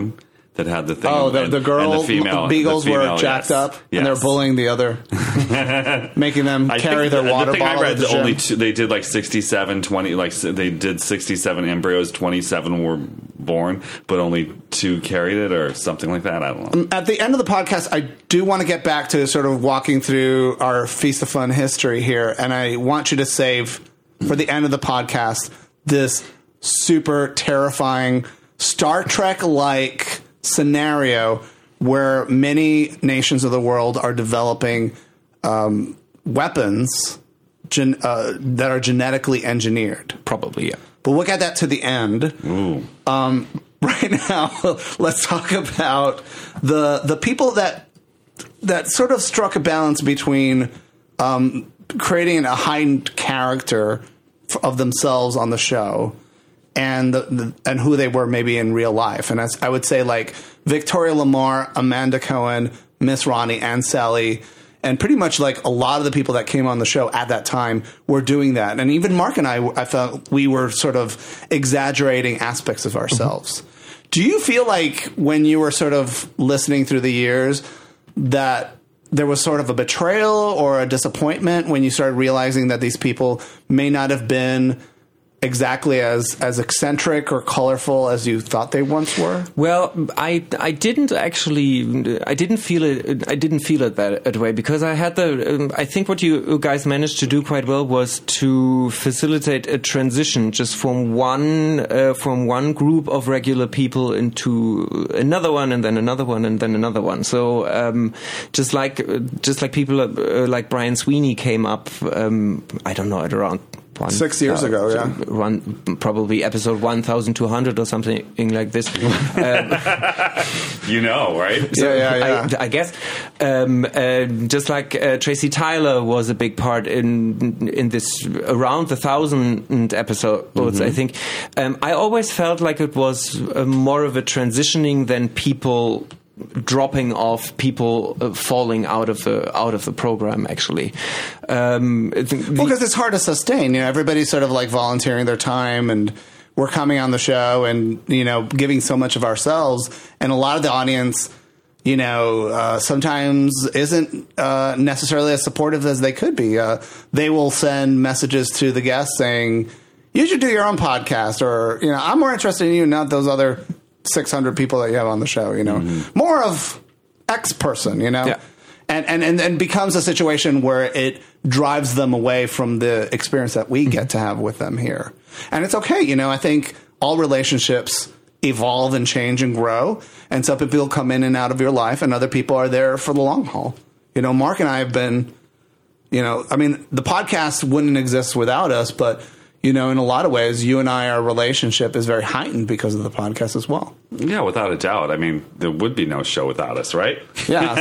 that had the thing. Oh, the girl and the female beagles the female, were jacked yes. up, and they're bullying the other, making them carry their water the thing bottle. I read, to the only gym. they did like 67, 20, like they did 67 embryos, 27 were born, but only 2 carried it, or something like that. I don't know. At the end of the podcast, I do want to get back to sort of walking through our Feast of Fun history here, and I want you to save for the end of the podcast this super terrifying Star Trek-like scenario where many nations of the world are developing weapons that are genetically engineered. Probably, yeah. But we'll get that to the end. Ooh. Right now, let's talk about the people that sort of struck a balance between creating a heightened character of themselves on the show and and who they were maybe in real life. And I would say like Victoria Lamar, Amanda Cohen, Miss Ronnie, and Sally, and pretty much like a lot of the people that came on the show at that time were doing that. And even Mark and I felt we were sort of exaggerating aspects of ourselves. Mm-hmm. Do you feel like when you were sort of listening through the years that there was sort of a betrayal or a disappointment when you started realizing that these people may not have been exactly as eccentric or colorful as you thought they once were? Well, I didn't feel it that way, because I had I think what you guys managed to do quite well was to facilitate a transition just from one group of regular people into another one, and then another one, and then another one. So just like people like Brian Sweeney came up, I don't know, at around 6 years ago, yeah. Probably episode 1200 or something like this. You know, right? So yeah. I guess just like Tracy Tyler was a big part in this around the 1,000 episodes. Mm-hmm. I think I always felt like it was more of a transitioning than people dropping off, people falling out of the program, actually. Because it's hard to sustain. You know, everybody's sort of like volunteering their time, and we're coming on the show and, you know, giving so much of ourselves. And a lot of the audience, you know, sometimes isn't necessarily as supportive as they could be. They will send messages to the guests saying, you should do your own podcast, or, you know, I'm more interested in you, not those other 600 people that you have on the show, you know, more of X person, you know, yeah. and becomes a situation where it drives them away from the experience that we get to have with them here. And it's okay. You know, I think all relationships evolve and change and grow. And some people come in and out of your life, and other people are there for the long haul. You know, Mark and I have been, you know, I mean, the podcast wouldn't exist without us, but you know, in a lot of ways, you and I, our relationship is very heightened because of the podcast as well. Yeah, without a doubt. I mean, there would be no show without us, right? Yeah.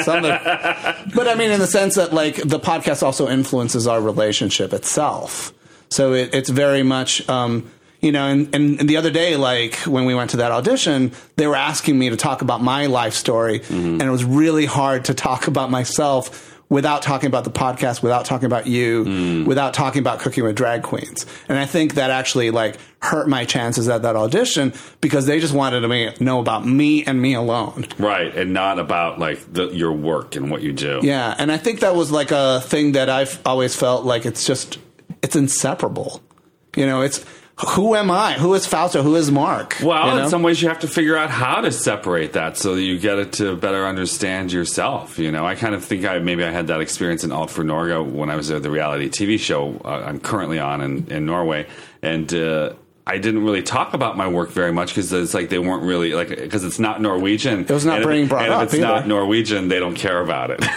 But I mean, in the sense that, like, the podcast also influences our relationship itself. So it's very much, you know, and the other day, like, when we went to that audition, they were asking me to talk about my life story. Mm-hmm. And it was really hard to talk about myself without talking about the podcast, without talking about you, without talking about Cooking with Drag Queens. And I think that actually, like, hurt my chances at that audition, because they just wanted to know about me and me alone. Right, and not about, like, your work and what you do. Yeah, and I think that was, like, a thing that I've always felt like it's inseparable. You know, it's... Who am I? Who is Fausto? Who is Mark? Well, you know? in some ways, you have to figure out how to separate that so that you get it to better understand yourself. You know, I kind of think I had that experience in Alt for Norge when I was at the reality TV show I'm currently on in Norway, and I didn't really talk about my work very much because it's like they weren't really like, because it's not Norwegian. It was not being brought up. If it's not Norwegian, they don't care about it.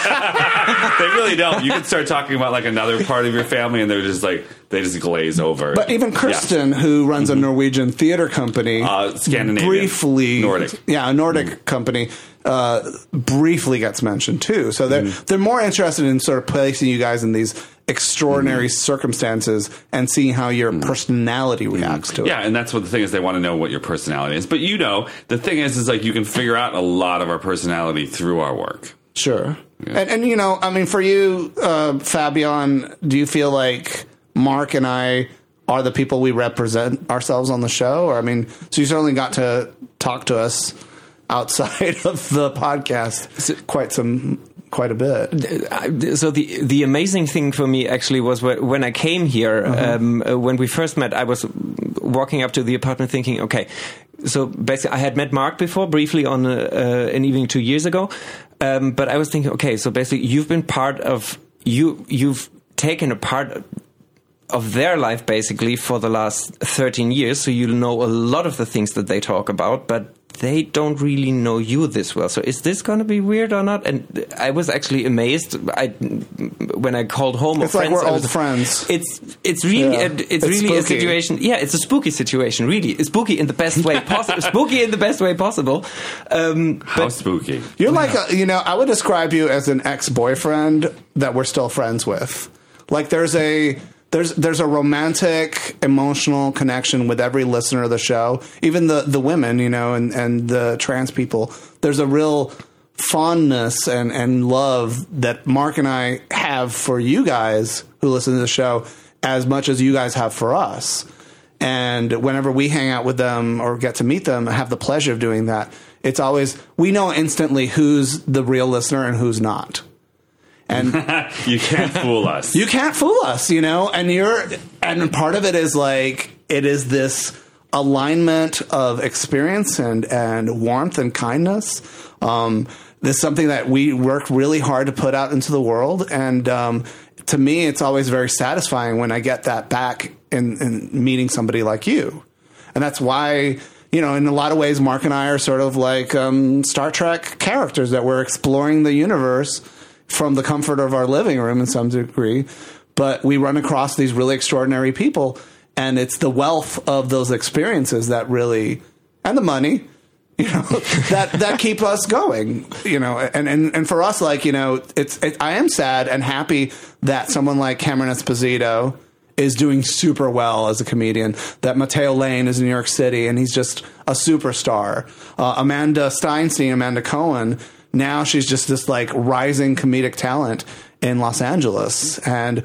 They really don't. You can start talking about like another part of your family, and they're just like, they just glaze over. But even Kristen, who runs a Norwegian theater company, Scandinavian, briefly, Nordic, a Nordic company, briefly gets mentioned too. So they're more interested in sort of placing you guys in these extraordinary circumstances and seeing how your personality reacts to it. Yeah, and that's what the thing is. They want to know what your personality is. But you know, the thing is like you can figure out a lot of our personality through our work. Sure. Yeah. And you know, I mean, for you, Fabian, do you feel like Mark and I are the people we represent ourselves on the show? Or, I mean, so you certainly got to talk to us outside of the podcast quite a bit. So the amazing thing for me actually was when I came here, when we first met, I was walking up to the apartment thinking, okay, so basically I had met Mark before briefly on an evening 2 years ago, but I was thinking, okay, so basically you've been part of, you've taken a part of their life basically for the last 13 years, so you know a lot of the things that they talk about, but they don't really know you this well. So is this going to be weird or not? And I was actually amazed. When I called home, it's like we're old friends. It's really it's really spooky. a situation. Yeah, it's a spooky situation. Really, it's spooky in the best way possible. Spooky in the best way possible. How spooky? You're like I would describe you as an ex-boyfriend that we're still friends with. Like there's a romantic, emotional connection with every listener of the show, even the women, and the trans people. There's a real fondness and love that Mark and I have for you guys who listen to the show as much as you guys have for us. And whenever we hang out with them or get to meet them and have the pleasure of doing that, it's always, we know instantly who's the real listener and who's not. And you can't fool us. You can't fool us, and part of it is like, it is this alignment of experience and warmth and kindness. This is something that we work really hard to put out into the world. And to me, it's always very satisfying when I get that back in meeting somebody like you. And that's why, in a lot of ways, Mark and I are sort of like Star Trek characters that we're exploring the universe from the comfort of our living room in some degree, but we run across these really extraordinary people, and it's the wealth of those experiences that really, and the money, that keep us going, and for us, like, I am sad and happy that someone like Cameron Esposito is doing super well as a comedian, that Matteo Lane is in New York City and he's just a superstar. Amanda Cohen, now she's just this like rising comedic talent in Los Angeles. And,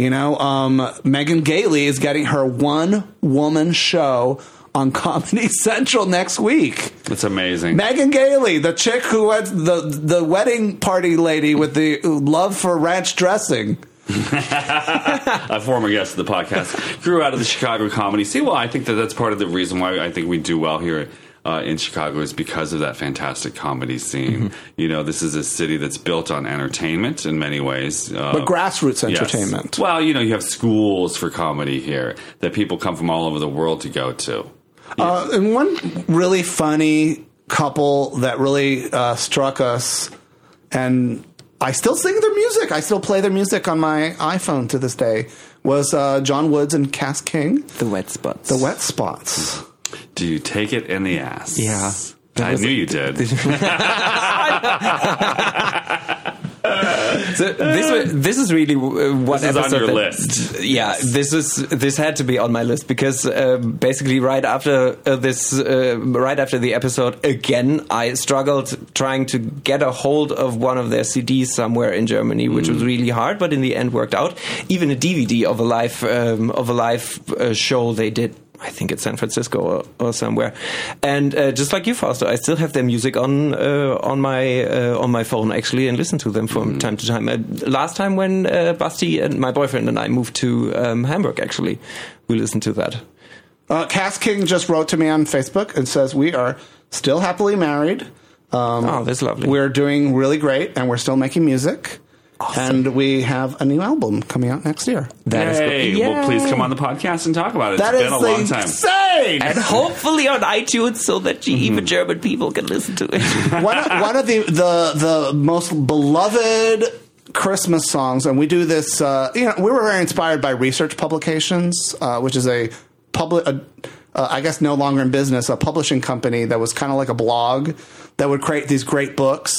Megan Gailey is getting her one-woman show on Comedy Central next week. That's amazing. Megan Gailey, the chick who was the wedding party lady with the love for ranch dressing. A former guest of the podcast, grew out of the Chicago comedy scene. Well, I think that's part of the reason why I think we do well here in Chicago is because of that fantastic comedy scene. Mm-hmm. This is a city that's built on entertainment in many ways. But grassroots entertainment. Yes. Well, you have schools for comedy here that people come from all over the world to go to. And one really funny couple that really struck us, and I still sing their music. I still play their music on my iPhone to this day, was John Woods and Cass King. The Wet Spots. The Wet Spots. Do you take it in the ass? Yeah. I knew you did. So this is really what this is on your list. Yeah, this had to be on my list because basically right after the episode again, I struggled trying to get a hold of one of their CDs somewhere in Germany, which was really hard, but in the end worked out. Even a DVD of a live show they did. I think it's San Francisco or somewhere, and just like you, Fausto, I still have their music on my phone actually, and listen to them from time to time. Last time when Basti and my boyfriend and I moved to Hamburg, actually, we listened to that. Cass King just wrote to me on Facebook and says we are still happily married. That's lovely. We're doing really great, and we're still making music. Awesome. And we have a new album coming out next year. That is great. Yay. Well, please come on the podcast and talk about it. That it's been a long time. Insane! And hopefully on iTunes so that even German people can listen to it. one of the most beloved Christmas songs, and we do this, we were very inspired by Research Publications, which is I guess no longer in business, a publishing company that was kind of like a blog that would create these great books.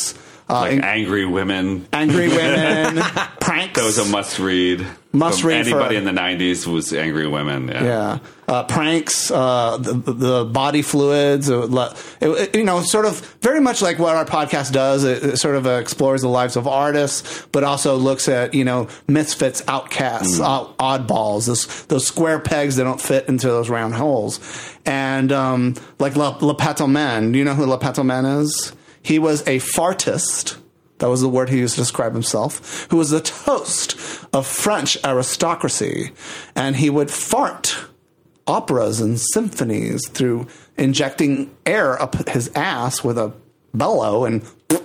Like Angry Women. Angry Women, Pranks. That was a must-read. Must-read for anybody in the 90s was Angry Women. Yeah. Pranks, the body fluids, sort of very much like what our podcast does. It sort of explores the lives of artists, but also looks at, misfits, outcasts, oddballs, those square pegs that don't fit into those round holes. And like Le Patoman. Do you know who Le Patoman is? He was a fartist. That was the word he used to describe himself, who was the toast of French aristocracy. And he would fart operas and symphonies through injecting air up his ass with a bellow and,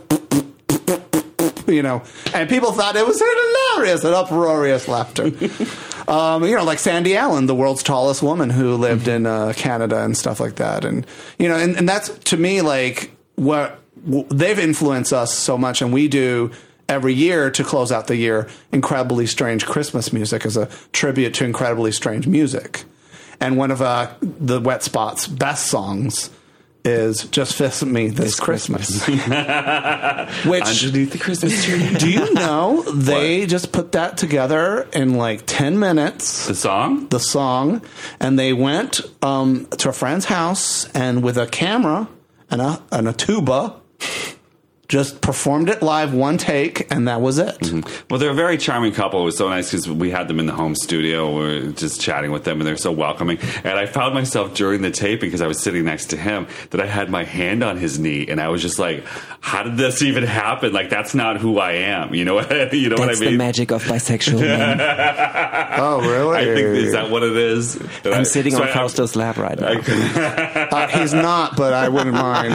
and people thought it was hilarious and uproarious laughter. Like Sandy Allen, the world's tallest woman who lived in Canada and stuff like that. And, and that's, to me, like, what they've influenced us so much, and we do every year to close out the year Incredibly Strange Christmas music as a tribute to incredibly strange music. And one of the Wet Spot's best songs is Just Visit Me This Christmas. Which, underneath the Christmas tree. Do you know they just put that together in like 10 minutes? The song? The song. And they went to a friend's house and with a camera and a tuba just performed it live, one take, and that was it. Mm-hmm. Well, they're a very charming couple. It was so nice because we had them in the home studio. We were just chatting with them, and they're so welcoming. And I found myself during the taping, because I was sitting next to him, that I had my hand on his knee, and I was just like, how did this even happen? Like, that's not who I am. You know what I mean? That's the magic of bisexual men. Oh, really? I think, is that what it is? I'm sitting on Fausto's lap right now. He's not, but I wouldn't mind.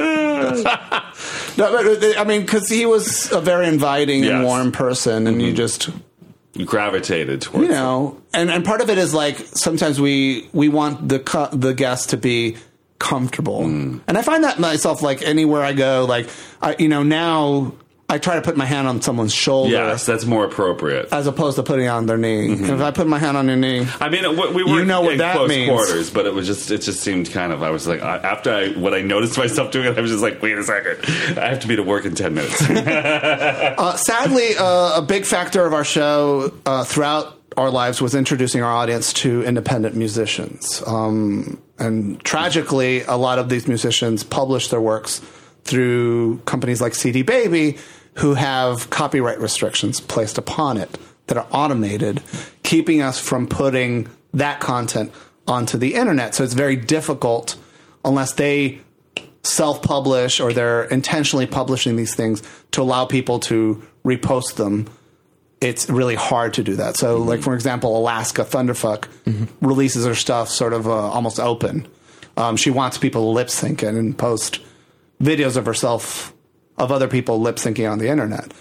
No, but, I mean, because he was a very inviting and warm person, and you just gravitated towards and part of it is like sometimes we want the guest to be comfortable, and I find that myself, like anywhere I go, like now I try to put my hand on someone's shoulder. Yes, that's more appropriate. As opposed to putting it on their knee. Mm-hmm. If I put my hand on your knee, I mean, we were what in that close means. quarters, but it just seemed kind of, I was like, when I noticed myself doing it, I was just like, wait a second, I have to be to work in 10 minutes. Sadly, a big factor of our show throughout our lives was introducing our audience to independent musicians. And tragically, a lot of these musicians publish their works through companies like CD Baby, who have copyright restrictions placed upon it that are automated, keeping us from putting that content onto the internet. So it's very difficult, unless they self-publish or they're intentionally publishing these things, to allow people to repost them. It's really hard to do that. So, like, for example, Alaska Thunderfuck releases her stuff sort of almost open. She wants people to lip sync it and post videos of herself, of other people lip syncing on the internet.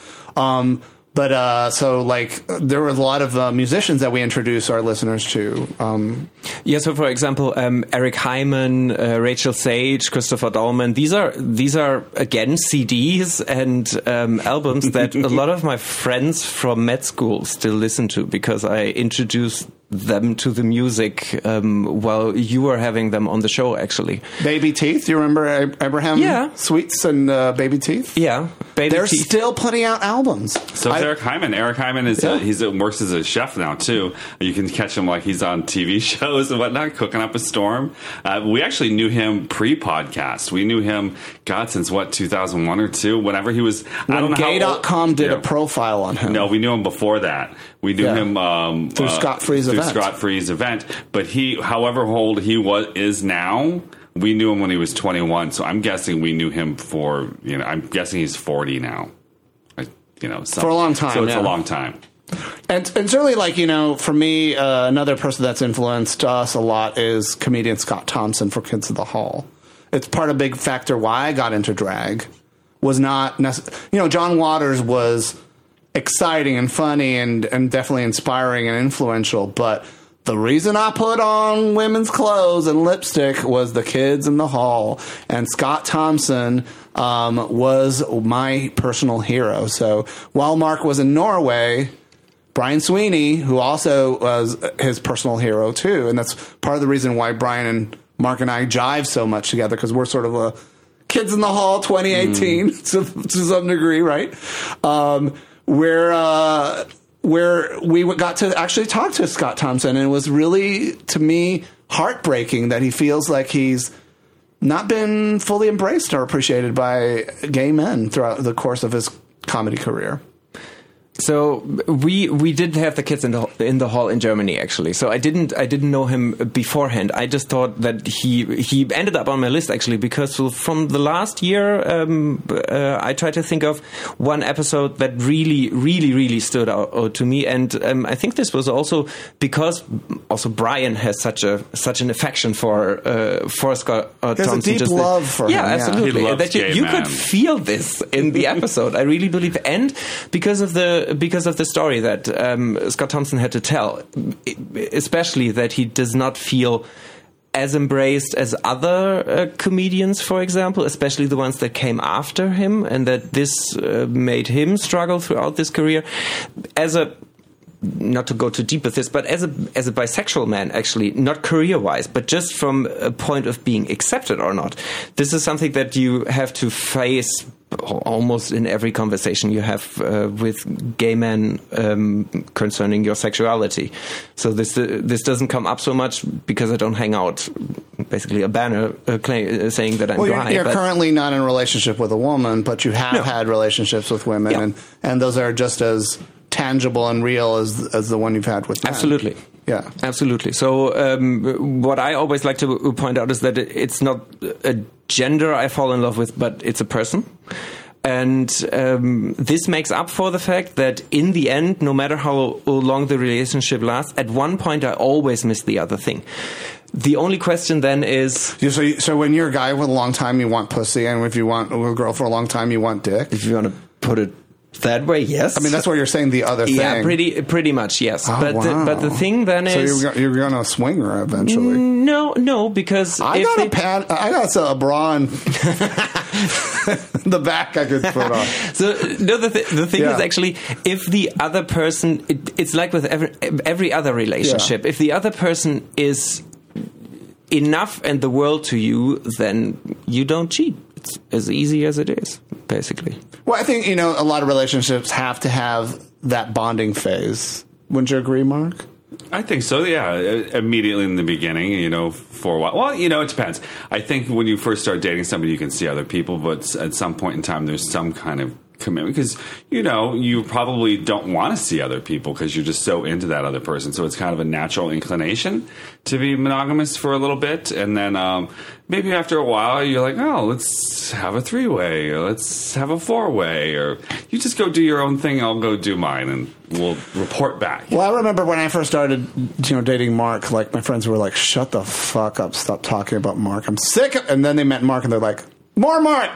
So like there were a lot of musicians that we introduce our listeners to. So for example, Eric Hyman, Rachel Sage, Christopher Dahlman, these are again CDs and albums that a lot of my friends from med school still listen to, because I introduced them to the music while you were having them on the show, actually. Baby Teeth, you remember Abraham Sweets and Baby Teeth? Yeah, They're still putting out albums. So is Eric Hyman. Eric Hyman is works as a chef now too. You can catch him like he's on TV shows and whatnot, cooking up a storm. We actually knew him pre-podcast. We knew him, since 2001 or 2, whenever he was. I don't know. Gay.com did a profile on him. No, we knew him before that. We knew him through Scott Free's event. But he, however old he is now, we knew him when he was 21. So I'm guessing we knew him for, I'm guessing he's 40 now. For a long time. So it's a long time. And certainly, like, for me, another person that's influenced us a lot is comedian Scott Thompson for Kids of the Hall. It's part of a big factor why I got into drag. Was not necessarily, John Waters was exciting and funny and definitely inspiring and influential, but the reason I put on women's clothes and lipstick was the Kids in the Hall, and Scott Thompson was my personal hero. So while Mark was in Norway, Brian Sweeney, who also was his personal hero too, and that's part of the reason why Brian and Mark and I jive so much together, because we're sort of a Kids in the Hall 2018 to some degree, right? Where we got to actually talk to Scott Thompson, and it was really, to me, heartbreaking that he feels like he's not been fully embraced or appreciated by gay men throughout the course of his comedy career. So we did have the Kids in the Hall in Germany, actually. So I didn't know him beforehand. I just thought that he ended up on my list, actually, because from the last year I tried to think of one episode that really stood out to me, and I think this was also because also Brian has such an affection for Scott Thompson. There's a deep love for him. Yeah, absolutely. He loves That you could feel this in the episode. I really believe, and because of the story that Scott Thompson had to tell, especially that he does not feel as embraced as other comedians, for example, especially the ones that came after him, and that this made him struggle throughout this career. Not to go too deep with this, but as a bisexual man, actually, not career-wise, but just from a point of being accepted or not, this is something that you have to face almost in every conversation you have with gay men concerning your sexuality. So this doesn't come up so much because I don't hang out basically a banner saying that I'm bi. You're currently not in a relationship with a woman, but you have had relationships with women, and those are just as tangible and real as the one you've had with men. Absolutely. Yeah. Absolutely. So what I always like to point out is that it's not a gender I fall in love with, but it's a person. And this makes up for the fact that in the end, no matter how long the relationship lasts, at one point I always miss the other thing. The only question then is... So when you're a guy with a long time, you want pussy, and if you want a girl for a long time, you want dick? If you want to put it that way, yes. I mean, that's where you're saying the other thing. Yeah, pretty much, yes. Oh, but the thing then is... So you're going to swing her eventually. No, because... I got a bra in the back I could put on. So, no, the thing is actually, if the other person... It's like with every other relationship. If the other person is enough in the world to you, then you don't cheat. It's as easy as it is, basically. Well, I think, a lot of relationships have to have that bonding phase. Wouldn't you agree, Mark? I think so, yeah. Immediately in the beginning, for a while. Well, it depends. I think when you first start dating somebody, you can see other people, but at some point in time, there's some kind of commitment because, you probably don't want to see other people because you're just so into that other person. So it's kind of a natural inclination to be monogamous for a little bit. And then maybe after a while, you're like, oh, let's have a 3-way or let's have a 4-way, or you just go do your own thing. I'll go do mine and we'll report back. Well, I remember when I first started, dating Mark, like my friends were like, shut the fuck up. Stop talking about Mark. I'm sick of... And then they met Mark and they're like, more Mark!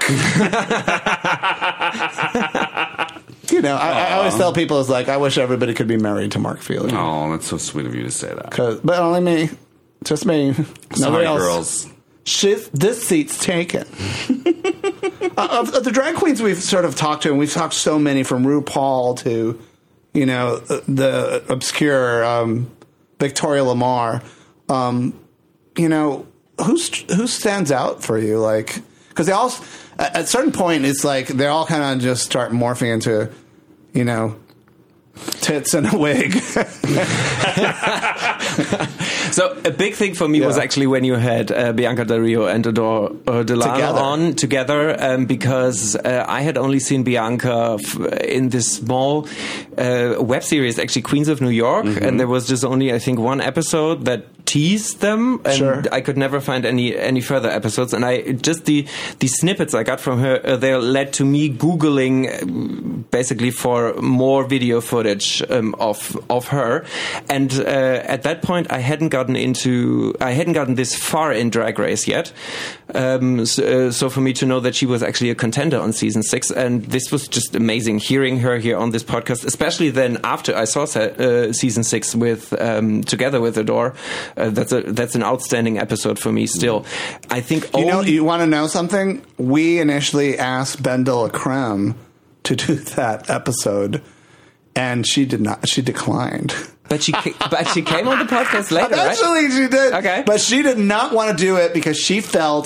I always tell people, it's like, I wish everybody could be married to Mark Feely. Oh, that's so sweet of you to say that. But only me. Just me. Sorry, girls. This seat's taken. Of the drag queens we've sort of talked to, and we've talked so many from RuPaul to, the obscure Victoria Lamar, who stands out for you? Like... Because they all, at a certain point, it's like they all kind of just start morphing into, tits and a wig. So a big thing for me was actually when you had Bianca Del Rio and Adore Delano on together, because I had only seen Bianca in this small web series, actually Queens of New York, and there was just only, I think, one episode that teased them, and I could never find any further episodes. And the snippets I got from her, they led to me Googling basically for more video footage of her. And at that point, I hadn't gotten this far in Drag Race yet. So for me to know that she was actually a contender on season 6, and this was just amazing hearing her here on this podcast, especially then after I saw season 6 with together with Adore. That's an outstanding episode for me still. I think you want to know something? We initially asked Ben de la Creme to do that episode, and she did not. She declined. But she came on the podcast later, Eventually, right? she did. Okay. But she did not want to do it because she felt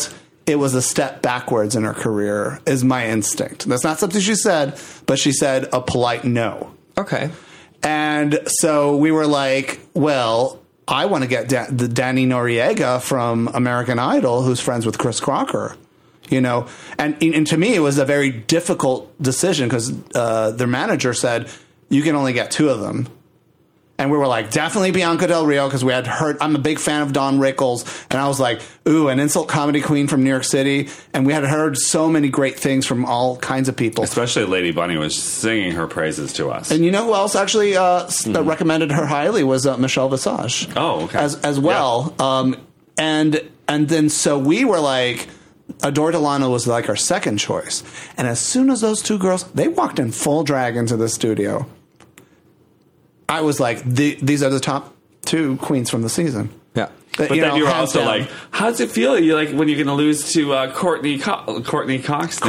it was a step backwards in her career, is my instinct. That's not something she said, but she said a polite no. Okay. And so we were like, well, I want to get the Danny Noriega from American Idol, who's friends with Chris Crocker, you know. And to me, it was a very difficult decision because their manager said, you can only get 2 of them. And we were like, definitely Bianca Del Rio, because we had heard, I'm a big fan of Dawn Rickles. And I was like, ooh, an insult comedy queen from New York City. And we had heard so many great things from all kinds of people. Especially Lady Bunny was singing her praises to us. And you know who else actually recommended her highly was Michelle Visage. Oh, okay. As well. Yeah. And then so we were like, Adore Delano was like our second choice. And as soon as those 2 girls, they walked in full drag into the studio, I was like, these are the top 2 queens from the season. Yeah. But then you were also like, how does it feel? You're like, when you're going to lose to Courtney Cox? Courtney Act.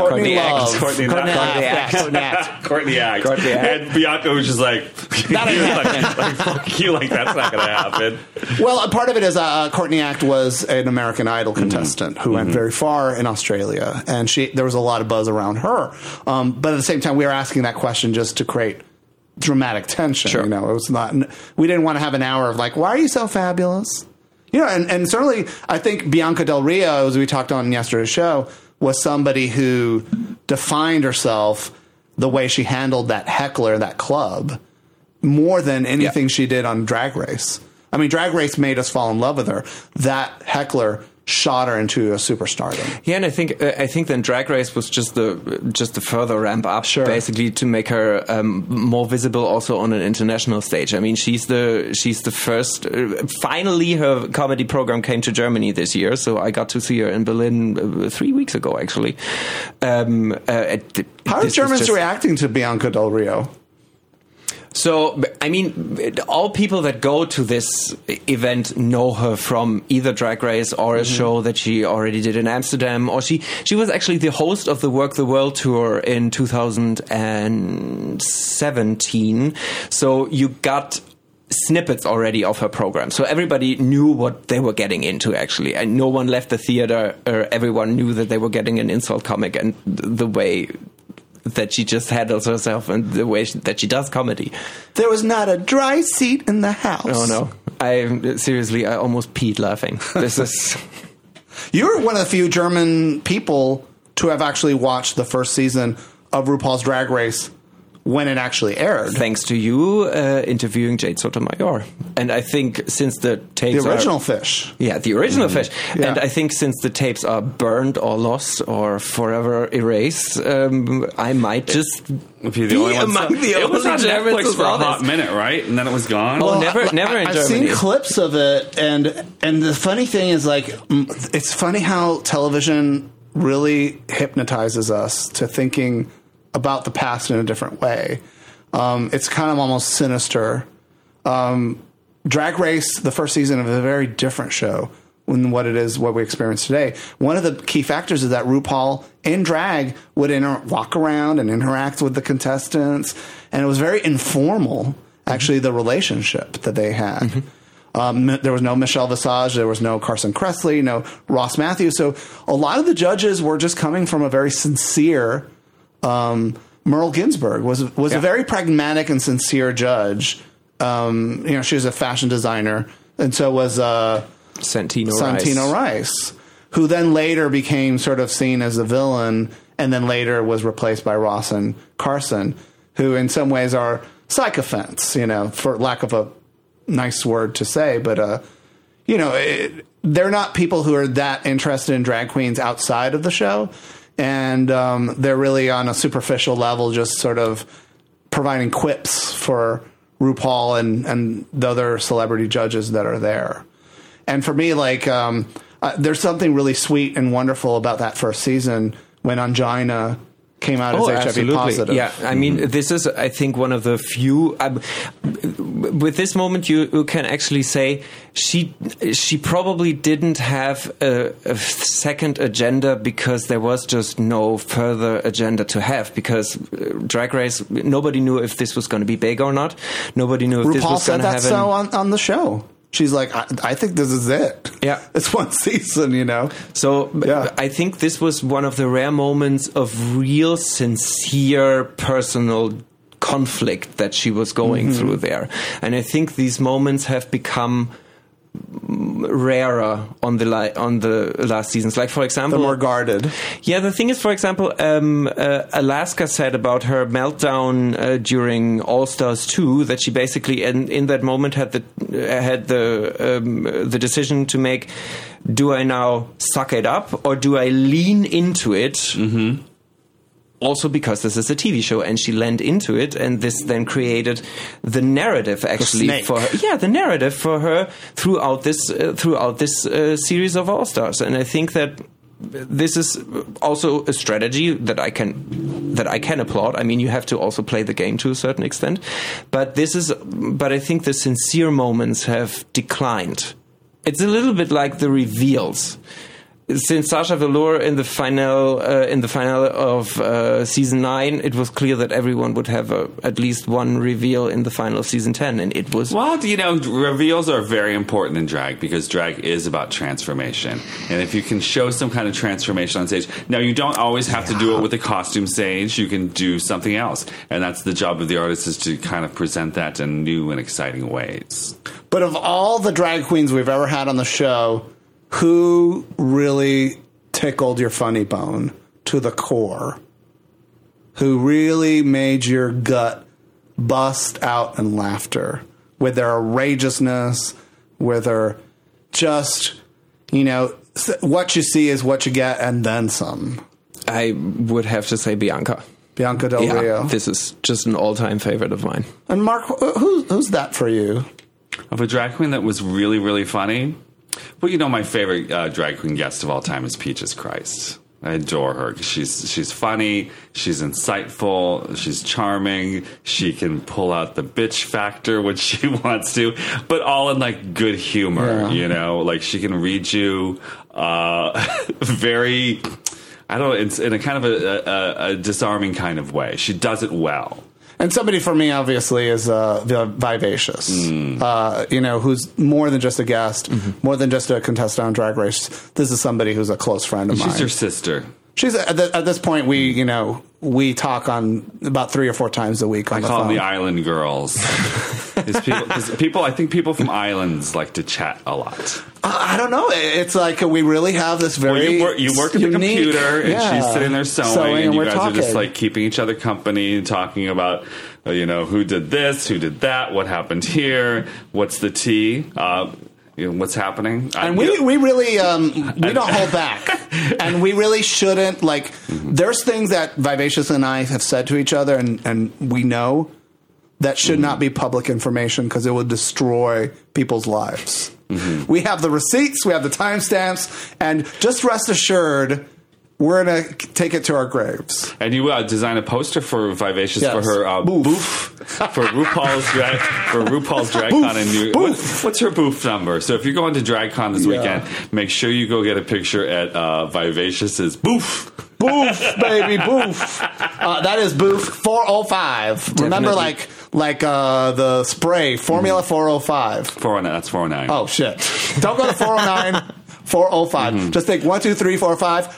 And Bianca was just like, fuck you, like, that's not going to happen. Well, a part of it is Courtney Act was an American Idol contestant who went very far in Australia. And there was a lot of buzz around her. But at the same time, we were asking that question just to create dramatic tension. Sure. You know, it was not. We didn't want to have an hour of like, why are you so fabulous? You know, and certainly I think Bianca Del Rio, as we talked on yesterday's show, was somebody who defined herself the way she handled that heckler, that club, more than anything she did on Drag Race. I mean, Drag Race made us fall in love with her. That heckler shot her into a superstardom. Yeah, and I think then Drag Race was just the further ramp up, basically to make her more visible also on an international stage. I mean, she's the first. Finally, her comedy program came to Germany this year, so I got to see her in Berlin 3 weeks ago, actually. How are Germans reacting to Bianca Del Rio? So, I mean, all people that go to this event know her from either Drag Race or a show that she already did in Amsterdam, or she was actually the host of the Work the World tour in 2017. So you got snippets already of her program. So everybody knew what they were getting into, actually. And no one left the theater, or everyone knew that they were getting an insult comic, and the way that she just handles herself and the way that she does comedy. There was not a dry seat in the house. Oh, no. I almost peed laughing. This is... You're one of the few German people to have actually watched the first season of RuPaul's Drag Race when it actually aired. Thanks to you interviewing Jade Sotomayor. And I think since the tapes The original Fish. Yeah, the original Fish. Yeah. And I think since the tapes are burned or lost or forever erased, I might just be the only one. It was on Netflix for a hot minute, right? And then it was gone? Well, never in Germany. I've seen clips of it, and the funny thing is, like, it's funny how television really hypnotizes us to thinking about the past in a different way. It's kind of almost sinister. Drag Race, the first season, of a very different show than what we experience today. One of the key factors is that RuPaul in drag would walk around and interact with the contestants, and it was very informal, actually, the relationship that they had. There was no Michelle Visage, there was no Carson Kressley, no Ross Matthews. So a lot of the judges were just coming from a very sincere... Merle Ginsburg was a very pragmatic and sincere judge. You know, she was a fashion designer, and so was Santino Rice, who then later became sort of seen as a villain, and then later was replaced by Ross and Carson, who in some ways are sycophants, you know, for lack of a nice word to say, but you know, they're not people who are that interested in drag queens outside of the show. And they're really on a superficial level, just sort of providing quips for RuPaul and the other celebrity judges that are there. And for me, like, there's something really sweet and wonderful about that first season when Angina came out as HIV positive. Yeah, I mean, this is, I think, one of the few... with this moment, you can actually say she probably didn't have a second agenda because there was just no further agenda to have, because Drag Race, nobody knew if this was going to be big or not. Nobody knew if this was going to have... RuPaul said that on the show. she's like, I think this is it. Yeah. It's one season, you know? So Yeah. I think this was one of the rare moments of real, sincere, personal conflict that she was going through there. And I think these moments have become rarer on the last seasons. Like, for example, The more guarded. yeah, the thing is, for example, Alaska said about her meltdown during All Stars 2 that she basically, in that moment, had the decision to make: do I now suck it up or do I lean into it? Mm-hmm. Also because this is a TV show, and she leaned into it, and this then created the narrative actually for her. Yeah, the narrative for her throughout this series of All Stars, and I think that this is also a strategy that I can applaud. I mean, you have to also play the game to a certain extent, but I think the sincere moments have declined. It's a little bit like the reveals. Since Sasha Velour in the final of season 9, it was clear that everyone would have at least one reveal in the final of season 10, and it was. Well, you know, reveals are very important in drag because drag is about transformation, and if you can show some kind of transformation on stage, now you don't always have to do it with a costume stage. You can do something else, and that's the job of the artist, is to kind of present that in new and exciting ways. But of all the drag queens we've ever had on the show, who really tickled your funny bone to the core? Who really made your gut bust out in laughter with their outrageousness, with their just, you know, what you see is what you get and then some? I would have to say Bianca. Bianca Del Rio. This is just an all-time favorite of mine. And Mark, who's that for you? Of a drag queen that was really, really funny? Well, you know, my favorite drag queen guest of all time is Peaches Christ. I adore her. She's funny, she's insightful, she's charming, she can pull out the bitch factor when she wants to, but all in like good humor, you know? Like she can read you very, I don't know, it's in a kind of a disarming kind of way. She does it well. And somebody for me, obviously, is Vivacious. You know, who's more than just a guest, more than just a contestant on Drag Race. This is somebody who's a close friend of mine. She's your sister. She's at this point. We talk on about 3 or 4 times a week. On I the call phone. them the Island Girls. I think people from islands like to chat a lot. I don't know. It's like we really have this very. Well, you work at the computer, and she's sitting there sewing, and you guys are just like keeping each other company, and talking about, you know, who did this, who did that, what happened here, what's the tea, what's happening. And we really we don't hold back, and we really shouldn't. Like, there's things that Vivacious and I have said to each other, and we know that should not be public information because it would destroy people's lives. We have the receipts, we have the timestamps, and just rest assured, we're going to take it to our graves. And you design a poster for Vivacious for her boof for RuPaul's DragCon in New York. What's her boof number? So if you're going to DragCon this weekend, make sure you go get a picture at Vivacious's boof. Boof, baby, boof. That is boof 405. Definitely. Remember, like the spray, Formula 405. 409. That's 409. Oh, shit. Don't go to 409. 405. Just think 1, 2, 3, 4, 5,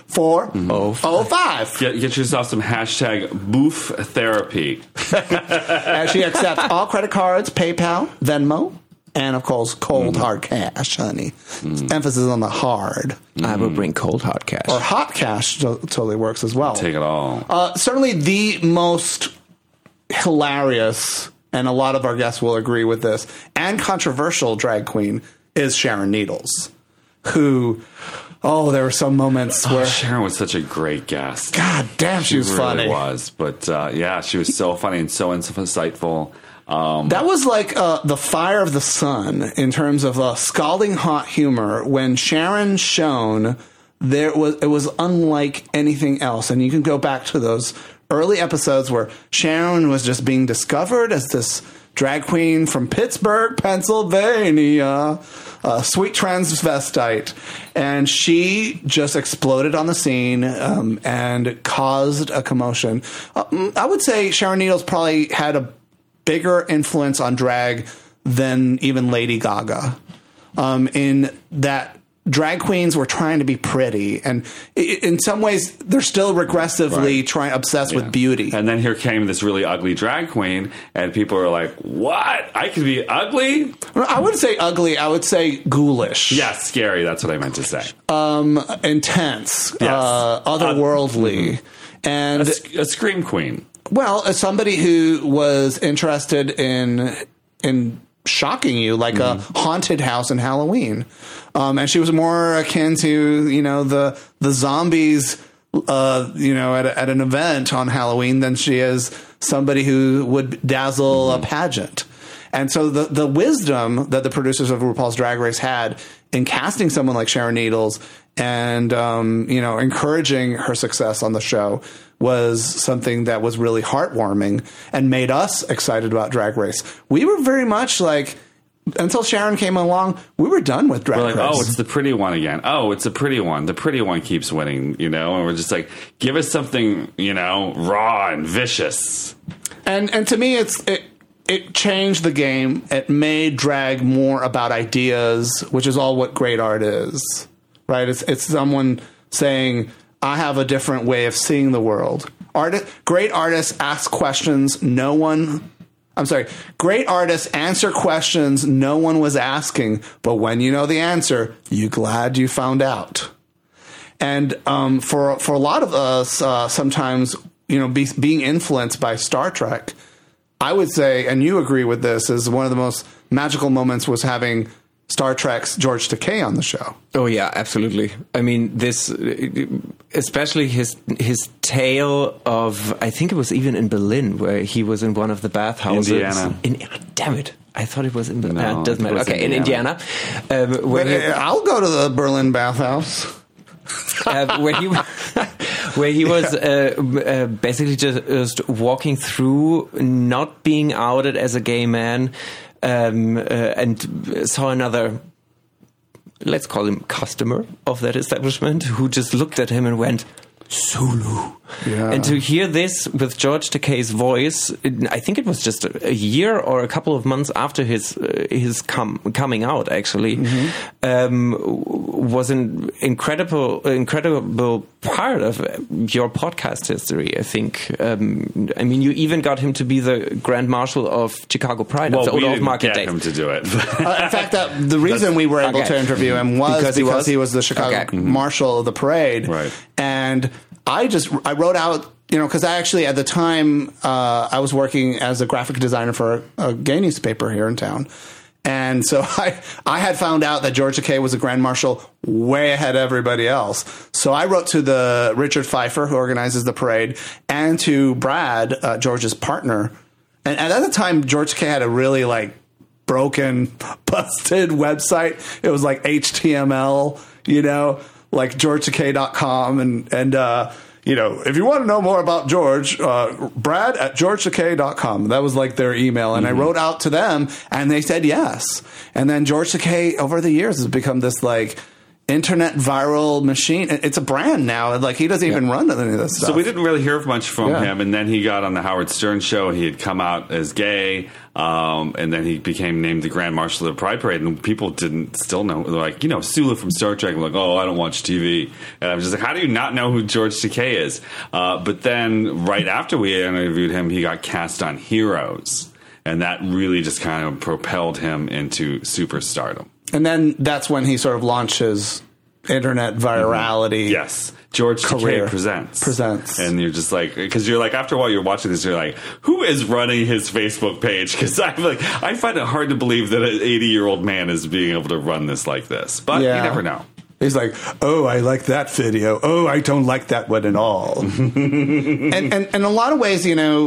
405. Get yourself some hashtag boof therapy. And she accepts all credit cards, PayPal, Venmo, and of course cold hard cash, honey. Emphasis on the hard. I will bring cold hard cash. Or hot cash totally works as well. Take it all. Certainly the most hilarious, and a lot of our guests will agree with this, and controversial drag queen is Sharon Needles. Who, there were some moments where Sharon was such a great guest. God damn, she was really funny. Was, but she was so funny and so insightful. That was like the fire of the sun in terms of scalding hot humor. When Sharon shone, it was unlike anything else. And you can go back to those early episodes where Sharon was just being discovered as this drag queen from Pittsburgh, Pennsylvania, sweet transvestite, and she just exploded on the scene and caused a commotion. I would say Sharon Needles probably had a bigger influence on drag than even Lady Gaga. in that drag queens were trying to be pretty, and in some ways they're still regressively obsessed with beauty. And then here came this really ugly drag queen, and people are like, "What? I could be ugly?" I wouldn't say ugly. I would say ghoulish. Yeah, scary. That's what I meant to say. Intense, Yes. otherworldly, and A scream queen. well, as somebody who was interested in shocking you, like a haunted house in Halloween. And she was more akin to, the zombies, at an event on Halloween than she is somebody who would dazzle a pageant. And so the wisdom that the producers of RuPaul's Drag Race had in casting someone like Sharon Needles and, encouraging her success on the show was something that was really heartwarming and made us excited about Drag Race. We were very much like, until Sharon came along, we were done with Drag Race. Oh, it's the pretty one again. Oh, it's a pretty one. The pretty one keeps winning, and we're just like, give us something, raw and vicious. And to me, it changed the game. It made drag more about ideas, which is all what great art is, right? It's someone saying, I have a different way of seeing the world. Great artists ask questions great artists answer questions no one was asking, but when you know the answer, you're glad you found out. And for a lot of us, sometimes, being influenced by Star Trek, I would say, and you agree with this, is one of the most magical moments was having Star Trek's George Takei on the show. Oh yeah, absolutely. I mean, this, especially his tale of, I think it was even in Berlin, where he was in one of the bathhouses. Indiana. Damn it. I thought it was in Berlin. No, doesn't matter. Okay, Indiana. in Indiana. I'll go to the Berlin bathhouse. Where he was basically just walking through, not being outed as a gay man, and saw another, let's call him customer of that establishment, who just looked at him and went, Sulu. Yeah. And to hear this with George Takei's voice, I think it was just a year or a couple of months after his coming out, actually, was an incredible part of your podcast history, I think. I mean, you even got him to be the Grand Marshal of Chicago Pride. Well, we didn't Market get Days. him to do it. In fact, the reason we were able to interview him was because he was the Chicago Marshal of the parade. Right. And I wrote out, because I actually, at the time, I was working as a graphic designer for a gay newspaper here in town. And so I had found out that George Takei was a Grand Marshal way ahead of everybody else. So I wrote to the Richard Pfeiffer, who organizes the parade, and to Brad, George's partner. And at the time, George Takei had a really broken, busted website. It was like HTML, like GeorgeTakei.com. And if you want to know more about George, Brad at GeorgeTakei.com. That was like their email. And I wrote out to them and they said yes. And then George Takei over the years has become this internet viral machine. It's a brand now. He doesn't even run any of this stuff. So we didn't really hear much from him. And then he got on the Howard Stern show. He had come out as gay. And then he became named the Grand Marshal of the Pride Parade, and people didn't still know. They're like, Sulu from Star Trek. I'm like, oh, I don't watch TV. And I'm just like, how do you not know who George Takei is? But then right after we interviewed him, he got cast on Heroes, and that really just kind of propelled him into superstardom. And then that's when he sort of launched his internet virality. Yes. George Takei presents. And you're just like, because you're like, after a while you're watching this, you're like, who is running his Facebook page? Because I find it hard to believe that an 80-year-old man is being able to run this like this. But you never know. He's like, oh, I like that video. Oh, I don't like that one at all. and in a lot of ways,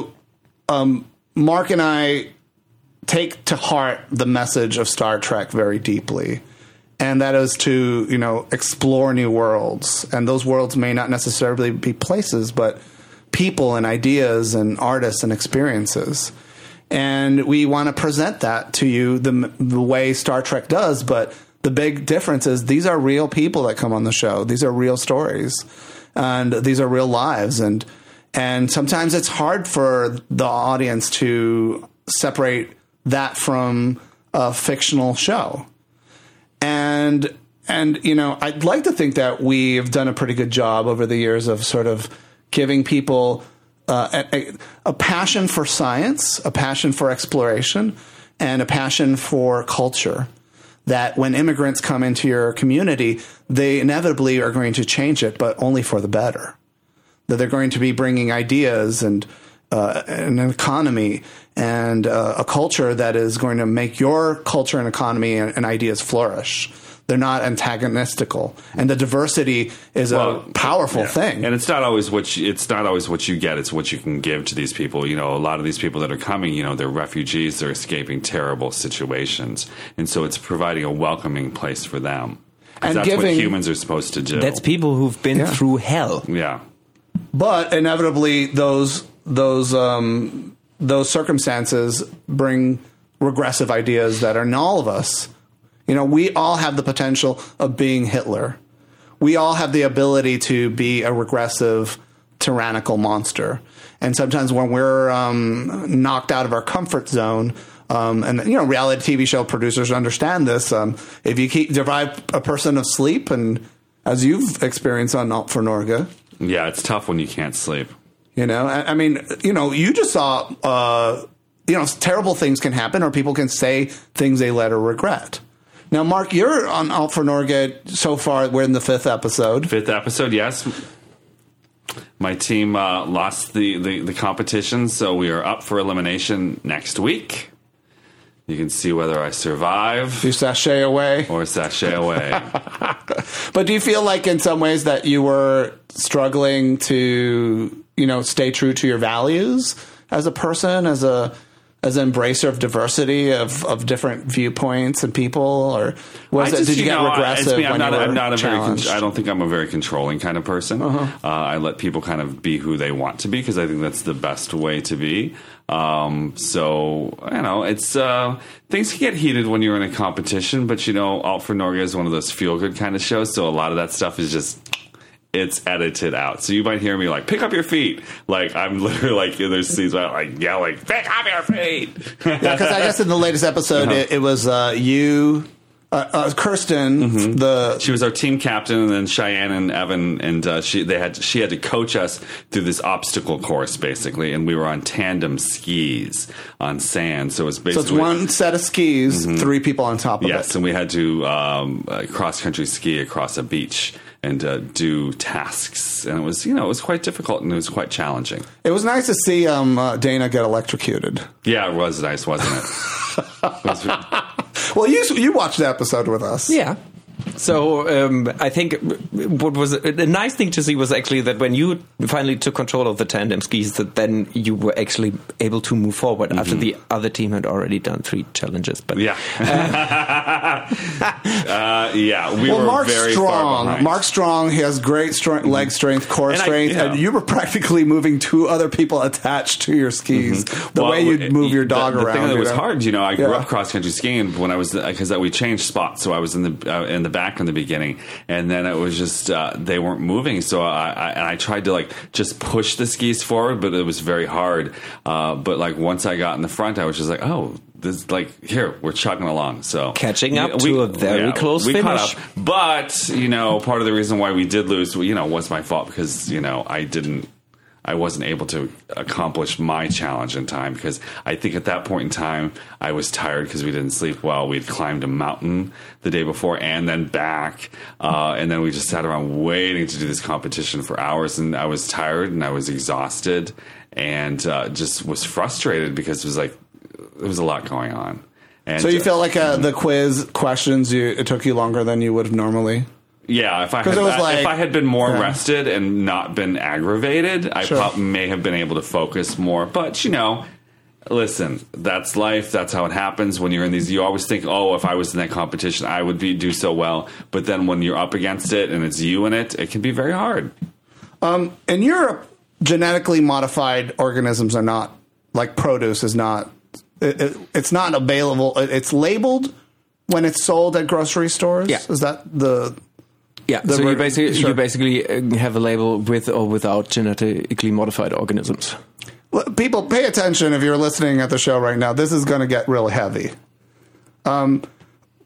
Mark and I take to heart the message of Star Trek very deeply. And that is to, explore new worlds. And those worlds may not necessarily be places, but people and ideas and artists and experiences. And we want to present that to you the way Star Trek does. But the big difference is these are real people that come on the show. These are real stories. And these are real lives. And sometimes it's hard for the audience to separate that from a fictional show. And I'd like to think that we've done a pretty good job over the years of sort of giving people a passion for science, a passion for exploration, and a passion for culture. That when immigrants come into your community, they inevitably are going to change it, but only for the better. That they're going to be bringing ideas and an economy and a culture that is going to make your culture and economy and ideas flourish. They're not antagonistical, and the diversity is a powerful thing. And it's not always what you get; it's what you can give to these people. You know, a lot of these people that are coming, they're refugees; they're escaping terrible situations, and so it's providing a welcoming place for them. And that's what humans are supposed to do. That's people who've been through hell. Yeah, but inevitably those circumstances bring regressive ideas that are in all of us. We all have the potential of being Hitler. We all have the ability to be a regressive, tyrannical monster. And sometimes when we're knocked out of our comfort zone, and reality TV show producers understand this, if you deprive a person of sleep, and as you've experienced on Alt for Norge. Yeah, it's tough when you can't sleep. You just saw, terrible things can happen, or people can say things they later regret. Now, Mark, you're on Alt for Norge so far. We're in the 5th episode. 5th episode, yes. My team lost the competition, so we are up for elimination next week. You can see whether I survive. You sashay away. Or sashay away. But do you feel like in some ways that you were struggling to, stay true to your values as a person, as an embracer of diversity, of different viewpoints and people, or did you get regressive when you were challenged? I don't think I'm a very controlling kind of person. I let people kind of be who they want to be because I think that's the best way to be. It's things can get heated when you're in a competition, but Alt for Norge is one of those feel good kind of shows, so a lot of that stuff is just. It's edited out. So you might hear me pick up your feet. I'm literally there's scenes where I'm yelling, pick up your feet. Yeah, because I guess in the latest episode, it was you, Kirsten, she was our team captain, and then Cheyenne and Evan, and she had to coach us through this obstacle course, basically, and we were on tandem skis on sand. So it's basically... So it's one set of skis, 3 people on top of it. Yes, and we had to cross-country ski across a beach and do tasks, and it was quite difficult and it was quite challenging. It was nice to see Dana get electrocuted. Yeah, it was nice, wasn't it? Well, you watched the episode with us. Yeah. So I think what was a nice thing to see was actually that when you finally took control of the tandem skis, that then you were actually able to move forward after the other team had already done 3 challenges. But yeah, we were Mark's very strong. far behind. Mark Strong, he has great leg strength, core strength, and you were practically moving 2 other people attached to your skis. The way you'd move your dog around. The thing that was hard, I grew up cross country skiing when I was because we changed spots, so I was in the back in the beginning, and then it was just they weren't moving, so I tried to just push the skis forward, but it was very hard. But once I got in the front, I was just this here we're chugging along. So catching up to a very close finish. Caught up, but part of the reason why we did lose, was my fault because I wasn't able to accomplish my challenge in time because I think at that point in time I was tired because we didn't sleep well. We'd climbed a mountain the day before and then back, and then we just sat around waiting to do this competition for hours, and I was tired and I was exhausted and just was frustrated because there was a lot going on. And so you felt like the quiz questions, it took you longer than you would have normally? Yeah, if I had been more rested and not been aggravated, I may have been able to focus more. But, listen, that's life. That's how it happens when you're in these. You always think, if I was in that competition, I would do so well. But then when you're up against it and it's you in it, it can be very hard. In Europe, genetically modified organisms are not, produce is not, it's not available. It's labeled when it's sold at grocery stores. Yeah. Is that the... Yeah, so you basically have a label with or without genetically modified organisms. People, pay attention if you're listening at the show right now. This is going to get real heavy.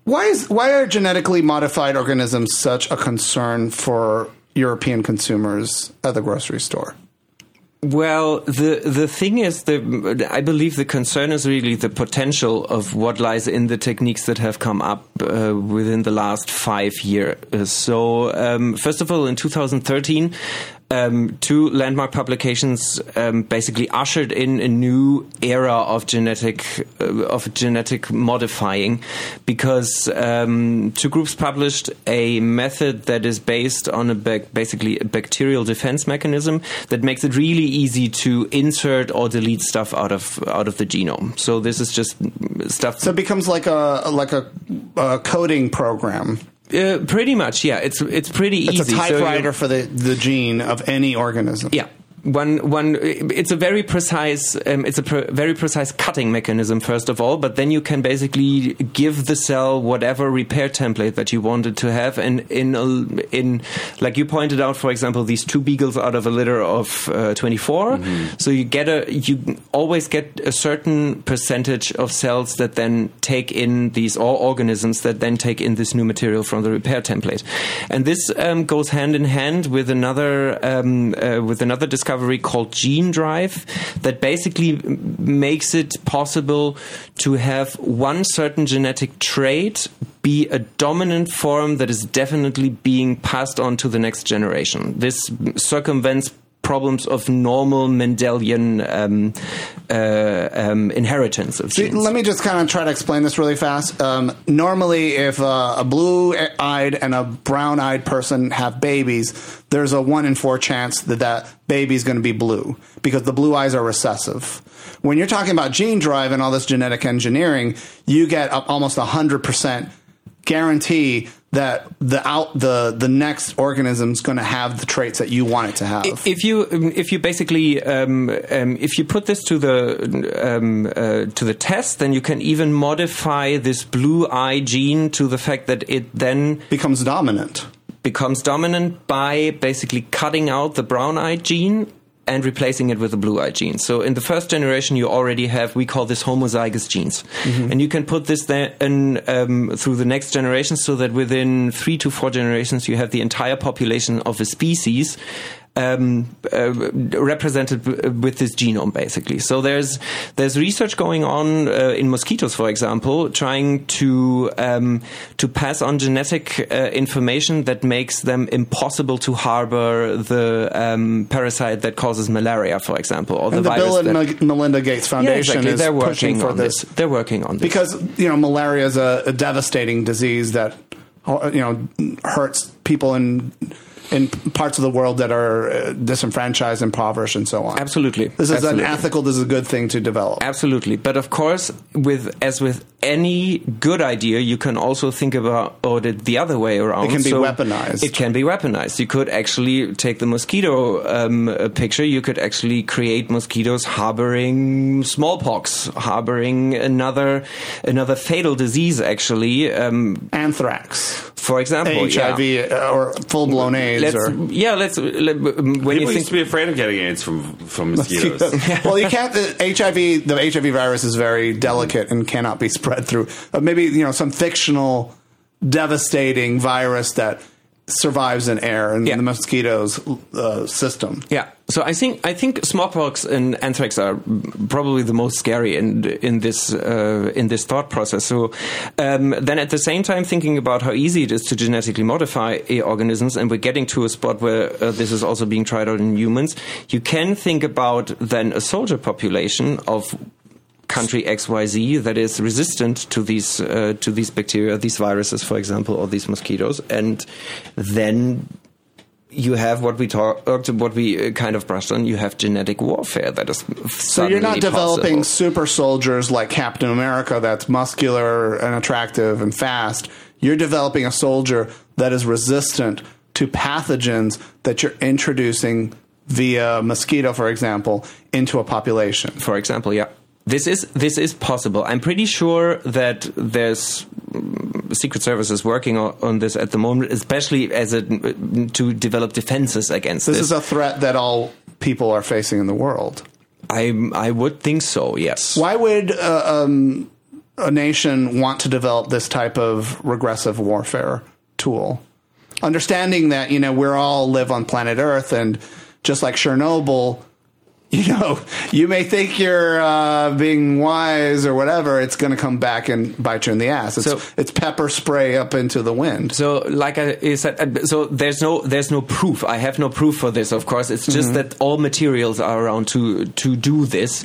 Why are genetically modified organisms such a concern for European consumers at the grocery store? Well, the thing is, I believe the concern is really the potential of what lies in the techniques that have come up within the last 5 years. So, first of all, in 2013, 2 landmark publications basically ushered in a new era of genetic modifying, because 2 groups published a method that is based on basically a bacterial defense mechanism that makes it really easy to insert or delete stuff out of the genome. So this is just stuff. So it becomes like a coding program. Pretty much, yeah. It's pretty easy. It's a typewriter for the gene of any organism. Yeah. It's a very precise, very precise cutting mechanism, first of all, but then you can basically give the cell whatever repair template that you wanted to have. And in like you pointed out, for example, these 2 beagles out of a litter of 24. Mm-hmm. So you always get a certain percentage of cells that then take in these, or organisms that then take in this new material from the repair template. And this goes hand in hand with another discovery called Gene Drive that basically makes it possible to have one certain genetic trait be a dominant form that is definitely being passed on to the next generation. This circumvents problems of normal Mendelian inheritance of genes. Let me just kind of try to explain this really fast. Normally, if a blue-eyed and a brown-eyed person have babies, there's a 1 in 4 chance that baby's going to be blue because the blue eyes are recessive. When you're talking about gene drive and all this genetic engineering, you get almost 100% guarantee that the next organism is going to have the traits that you want it to have. If you basically if you put this to the test, then you can even modify this blue eye gene to the fact that it then becomes dominant by basically cutting out the brown eye gene and replacing it with the blue-eyed gene. So in the first generation, you already have, we call this homozygous genes. Mm-hmm. And you can put this then through the next generation so that within 3 to 4 generations, you have the entire population of a species represented with this genome, basically. So there's research going on in mosquitoes, for example, trying to pass on genetic information that makes them impossible to harbor the parasite that causes malaria, for example, or and the Bill and Melinda Gates Foundation is pushing for this. They're working on this because malaria is a devastating disease that hurts people in parts of the world that are disenfranchised, impoverished, and so on. Absolutely. This is a good thing to develop. Absolutely. But of course, as with any good idea, you can also think about it the other way around. It can be weaponized. It can be weaponized. You could actually take the mosquito picture. You could actually create mosquitoes harboring smallpox, harboring another fatal disease, actually. Anthrax. For example. HIV or full-blown AIDS. When People you used to be afraid of getting AIDS from mosquitoes. Well, you can't. The HIV virus is very delicate and cannot be spread through. Maybe some fictional, devastating virus that survives in air in the mosquitoes' system. Yeah. So I think smallpox and anthrax are probably the most scary in this thought process. So then at the same time thinking about how easy it is to genetically modify organisms, and we're getting to a spot where this is also being tried out in humans, you can think about then a soldier population of country XYZ that is resistant to these bacteria, these viruses, for example, or these mosquitoes, and then you have what we kind of brushed on. You have genetic warfare that is so you're not developing possible. Super soldiers like Captain America that's muscular and attractive and fast. You're developing a soldier that is resistant to pathogens that you're introducing via mosquito, for example, into a population. For example, yeah. This is possible. I'm pretty sure that there's Secret Services working on this at the moment, especially to develop defenses against this. This is a threat that all people are facing in the world. I would think so. Yes. Why would a nation want to develop this type of regressive warfare tool? Understanding that, we all live on planet Earth, and just like Chernobyl, you may think you're being wise or whatever. It's going to come back and bite you in the ass. It's pepper spray up into the wind. So, like I said, so there's no proof. I have no proof for this. Of course, it's just that all materials are around to do this.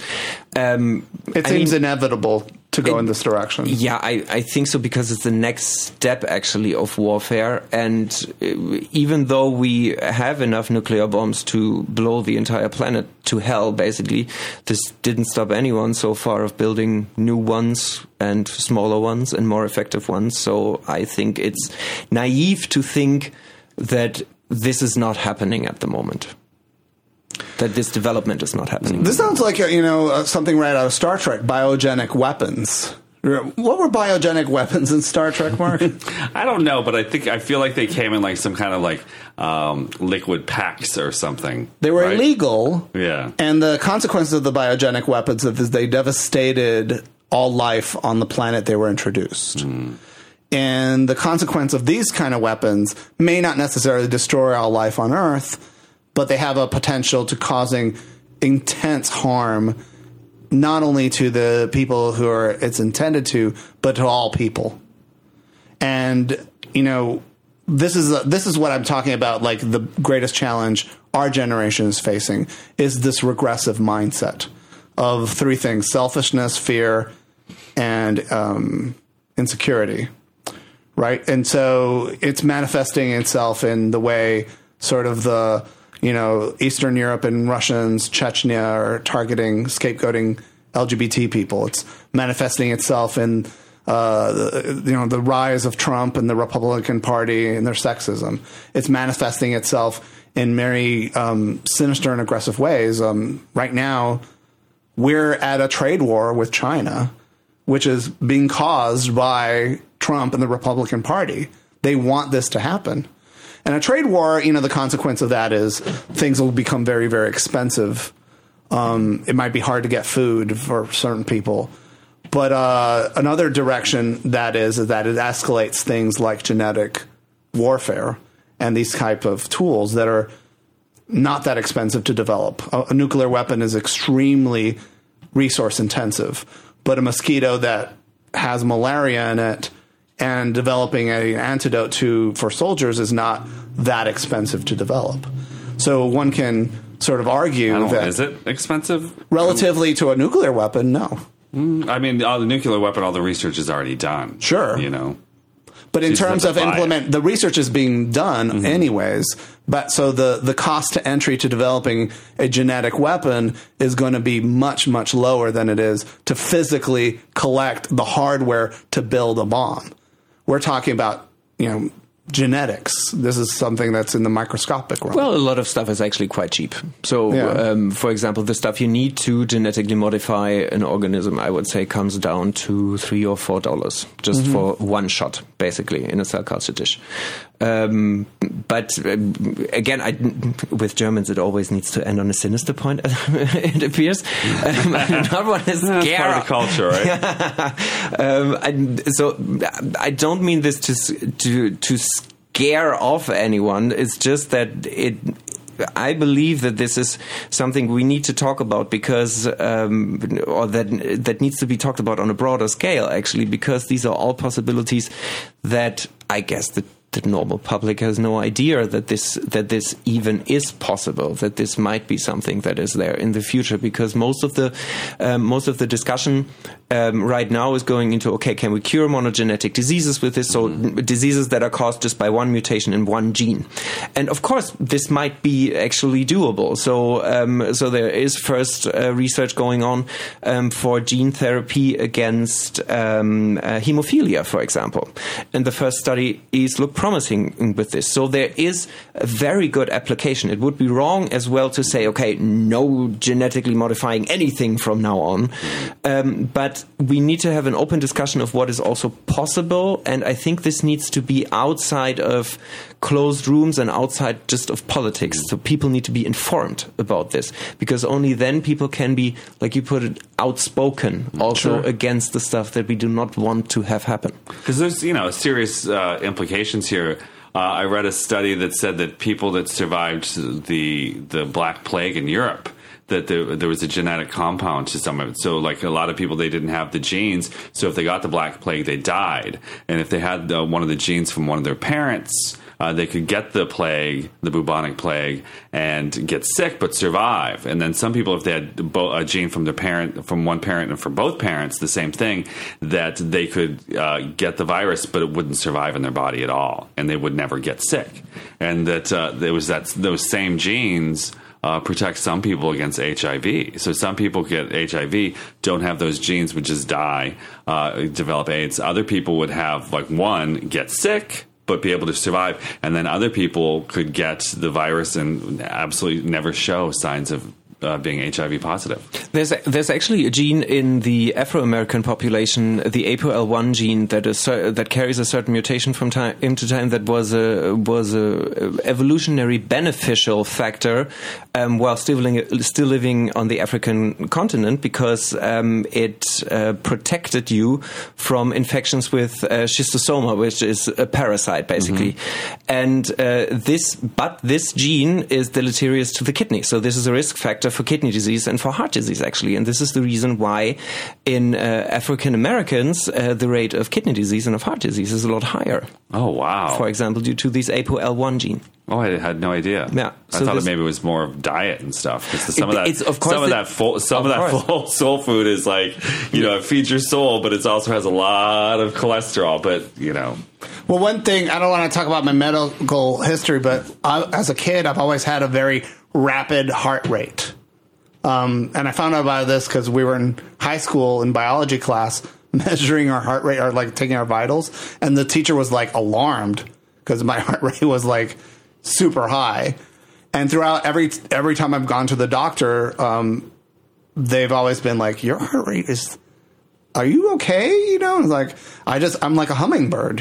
It seems inevitable to go in this direction. Yeah, I think so, because it's the next step actually of warfare. And even though we have enough nuclear bombs to blow the entire planet to hell, basically, this didn't stop anyone so far of building new ones and smaller ones and more effective ones. So I think it's naive to think that this is not happening at the moment. That this development is not happening. This sounds like something right out of Star Trek, biogenic weapons. What were biogenic weapons in Star Trek, Mark? I don't know, but I feel like they came in like some kind of liquid packs or something. They were illegal. Yeah. And the consequences of the biogenic weapons is they devastated all life on the planet they were introduced. And the consequence of these kind of weapons may not necessarily destroy all life on Earth, but they have a potential to causing intense harm, not only to the people who it's intended to, but to all people. And, this is what I'm talking about, like the greatest challenge our generation is facing is this regressive mindset of three things: selfishness, fear, and insecurity, right? And so it's manifesting itself in the way sort of the Eastern Europe and Russians, Chechnya are targeting, scapegoating LGBT people. It's manifesting itself in, the rise of Trump and the Republican Party and their sexism. It's manifesting itself in very sinister and aggressive ways. Right now, we're at a trade war with China, which is being caused by Trump and the Republican Party. They want this to happen. And a trade war, the consequence of that is things will become very, very expensive. It might be hard to get food for certain people. But another direction that is that it escalates things like genetic warfare and these type of tools that are not that expensive to develop. A nuclear weapon is extremely resource intensive, but a mosquito that has malaria in it and developing an antidote for soldiers is not that expensive to develop. So one can sort of argue that... Is it expensive? Relatively to a nuclear weapon, no. I mean, the nuclear weapon, all the research is already done. Sure. But in terms of the research is being done anyways. But so the cost to entry to developing a genetic weapon is going to be much, much lower than it is to physically collect the hardware to build a bomb. We're talking about, genetics. This is something that's in the microscopic realm. Well, a lot of stuff is actually quite cheap. So, for example, the stuff you need to genetically modify an organism, I would say, comes down to $3 or $4 just for one shot, basically, in a cell culture dish. But again, with Germans, it always needs to end on a sinister point. It appears. I do not want to scare. That's part of the culture, right? So I don't mean this to scare off anyone. It's just that I believe that this is something we need to talk about because, or that needs to be talked about on a broader scale, actually, because these are all possibilities that I guess the normal public has no idea that this even is possible, that this might be something that is there in the future, because most of the discussion right now is going into, okay, can we cure monogenetic diseases with this? So diseases that are caused just by one mutation in one gene. And of course, this might be actually doable. So there is first research going on for gene therapy against hemophilia, for example. And the first study is look promising with this. So there is a very good application. It would be wrong as well to say, okay, no genetically modifying anything from now on. But we need to have an open discussion of what is also possible. And I think this needs to be outside of closed rooms and outside just of politics. So people need to be informed about this, because only then people can be, like you put it, outspoken also against the stuff that we do not want to have happen. Because there's, serious implications here. I read a study that said that people that survived the Black Plague in Europe, that there was a genetic compound to some of it. So, like a lot of people, they didn't have the genes. So if they got the Black Plague, they died. And if they had one of the genes from one of their parents, they could get the plague, the bubonic plague, and get sick but survive. And then some people, if they had a gene from from one parent and from both parents, the same thing, that they could get the virus, but it wouldn't survive in their body at all, and they would never get sick. And that those same genes protect some people against HIV. So some people get HIV, don't have those genes, would just die, develop AIDS. Other people would have, like, one, get sick, but be able to survive. And then other people could get the virus and absolutely never show signs of being HIV positive. There's actually a gene in the Afro-American population, the APOL1 gene, that carries a certain mutation from time to time, that was a evolutionary beneficial factor while still living on the African continent, because it protected you from infections with schistosoma, which is a parasite basically. And this gene is deleterious to the kidney, so this is a risk factor for kidney disease and for heart disease, actually. And this is the reason why in African Americans, the rate of kidney disease and of heart disease is a lot higher. Oh, wow. For example, due to this APOL1 gene. Oh, I had no idea. Yeah, I thought that maybe it was more of diet and stuff. Because some of that full soul food is like, it feeds your soul, but it also has a lot of cholesterol. But Well, one thing, I don't want to talk about my medical history, but as a kid, I've always had a very rapid heart rate. And I found out about this because we were in high school in biology class measuring our heart rate, or like taking our vitals, and the teacher was like alarmed because my heart rate was like super high. And throughout every time I've gone to the doctor, they've always been like, "Your heart rate is, are you okay?" It's like I'm like a hummingbird,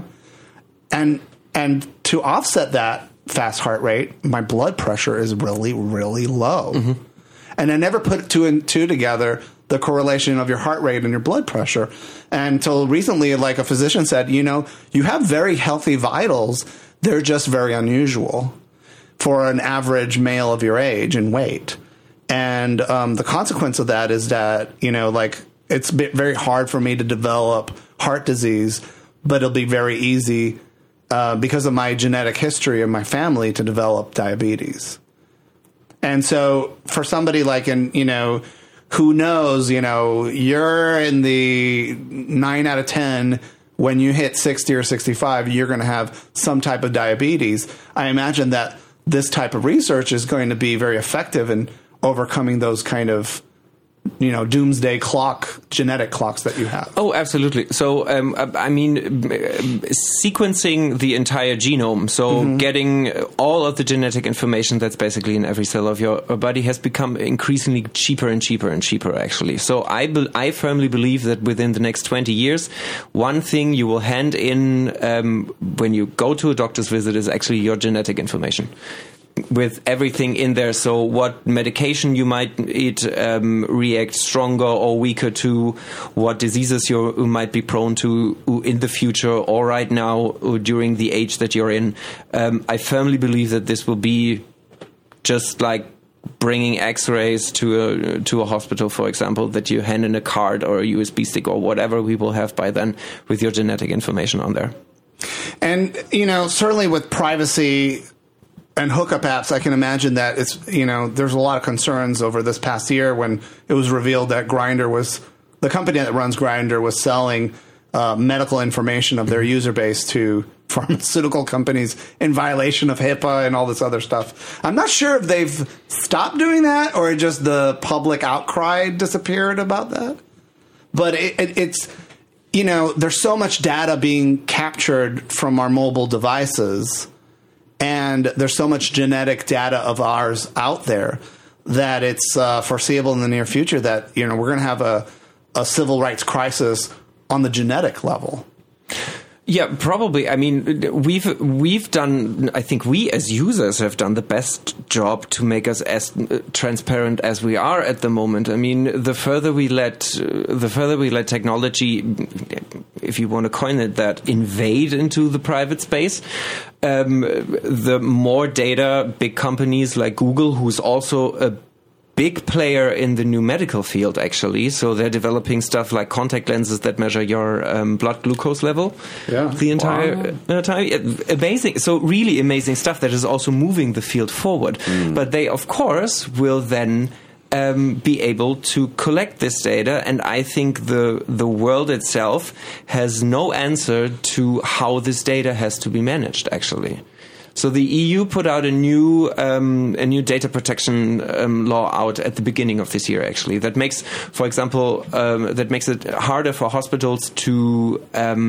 and to offset that fast heart rate, my blood pressure is really, really low. Mm-hmm. And I never put two and two together, the correlation of your heart rate and your blood pressure, until recently, like a physician said, you have very healthy vitals. They're just very unusual for an average male of your age and weight. And the consequence of that is that, it's very hard for me to develop heart disease, but it'll be very easy because of my genetic history of my family to develop diabetes. And so for somebody like, who knows, you're in the 9 out of 10, when you hit 60 or 65, you're going to have some type of diabetes. I imagine that this type of research is going to be very effective in overcoming those kind of, doomsday genetic clocks that you have. Oh, absolutely. So, sequencing the entire genome, so getting all of the genetic information that's basically in every cell of your body, has become increasingly cheaper and cheaper and cheaper, actually. So I firmly believe that within the next 20 years, one thing you will hand in when you go to a doctor's visit is actually your genetic information, with everything in there. So what medication you might eat, react stronger or weaker to, what diseases you might be prone to in the future or right now or during the age that you're in. I firmly believe that this will be just like bringing X-rays to a hospital, for example, that you hand in a card or a USB stick or whatever we will have by then with your genetic information on there. And, certainly with privacy and hookup apps, I can imagine that it's, there's a lot of concerns over this past year when it was revealed that Grindr was, the company that runs Grindr was selling medical information of their user base to pharmaceutical companies in violation of HIPAA and all this other stuff. I'm not sure if they've stopped doing that or just the public outcry disappeared about that. But it's, there's so much data being captured from our mobile devices, and there's so much genetic data of ours out there that it's foreseeable in the near future that, we're going to have a civil rights crisis on the genetic level. Yeah, probably. I mean, we've done, I think we as users have done the best job to make us as transparent as we are at the moment. I mean, the further we let technology, if you want to coin it that, invade into the private space, the more data big companies like Google, who's also a big player in the new medical field, actually. So they're developing stuff like contact lenses that measure your blood glucose level the entire time. Amazing. So really amazing stuff that is also moving the field forward. But they, of course, will then be able to collect this data. And I think the world itself has no answer to how this data has to be managed, actually. So the EU put out a new data protection law out at the beginning of this year, actually, that makes, for example, that makes it harder for hospitals to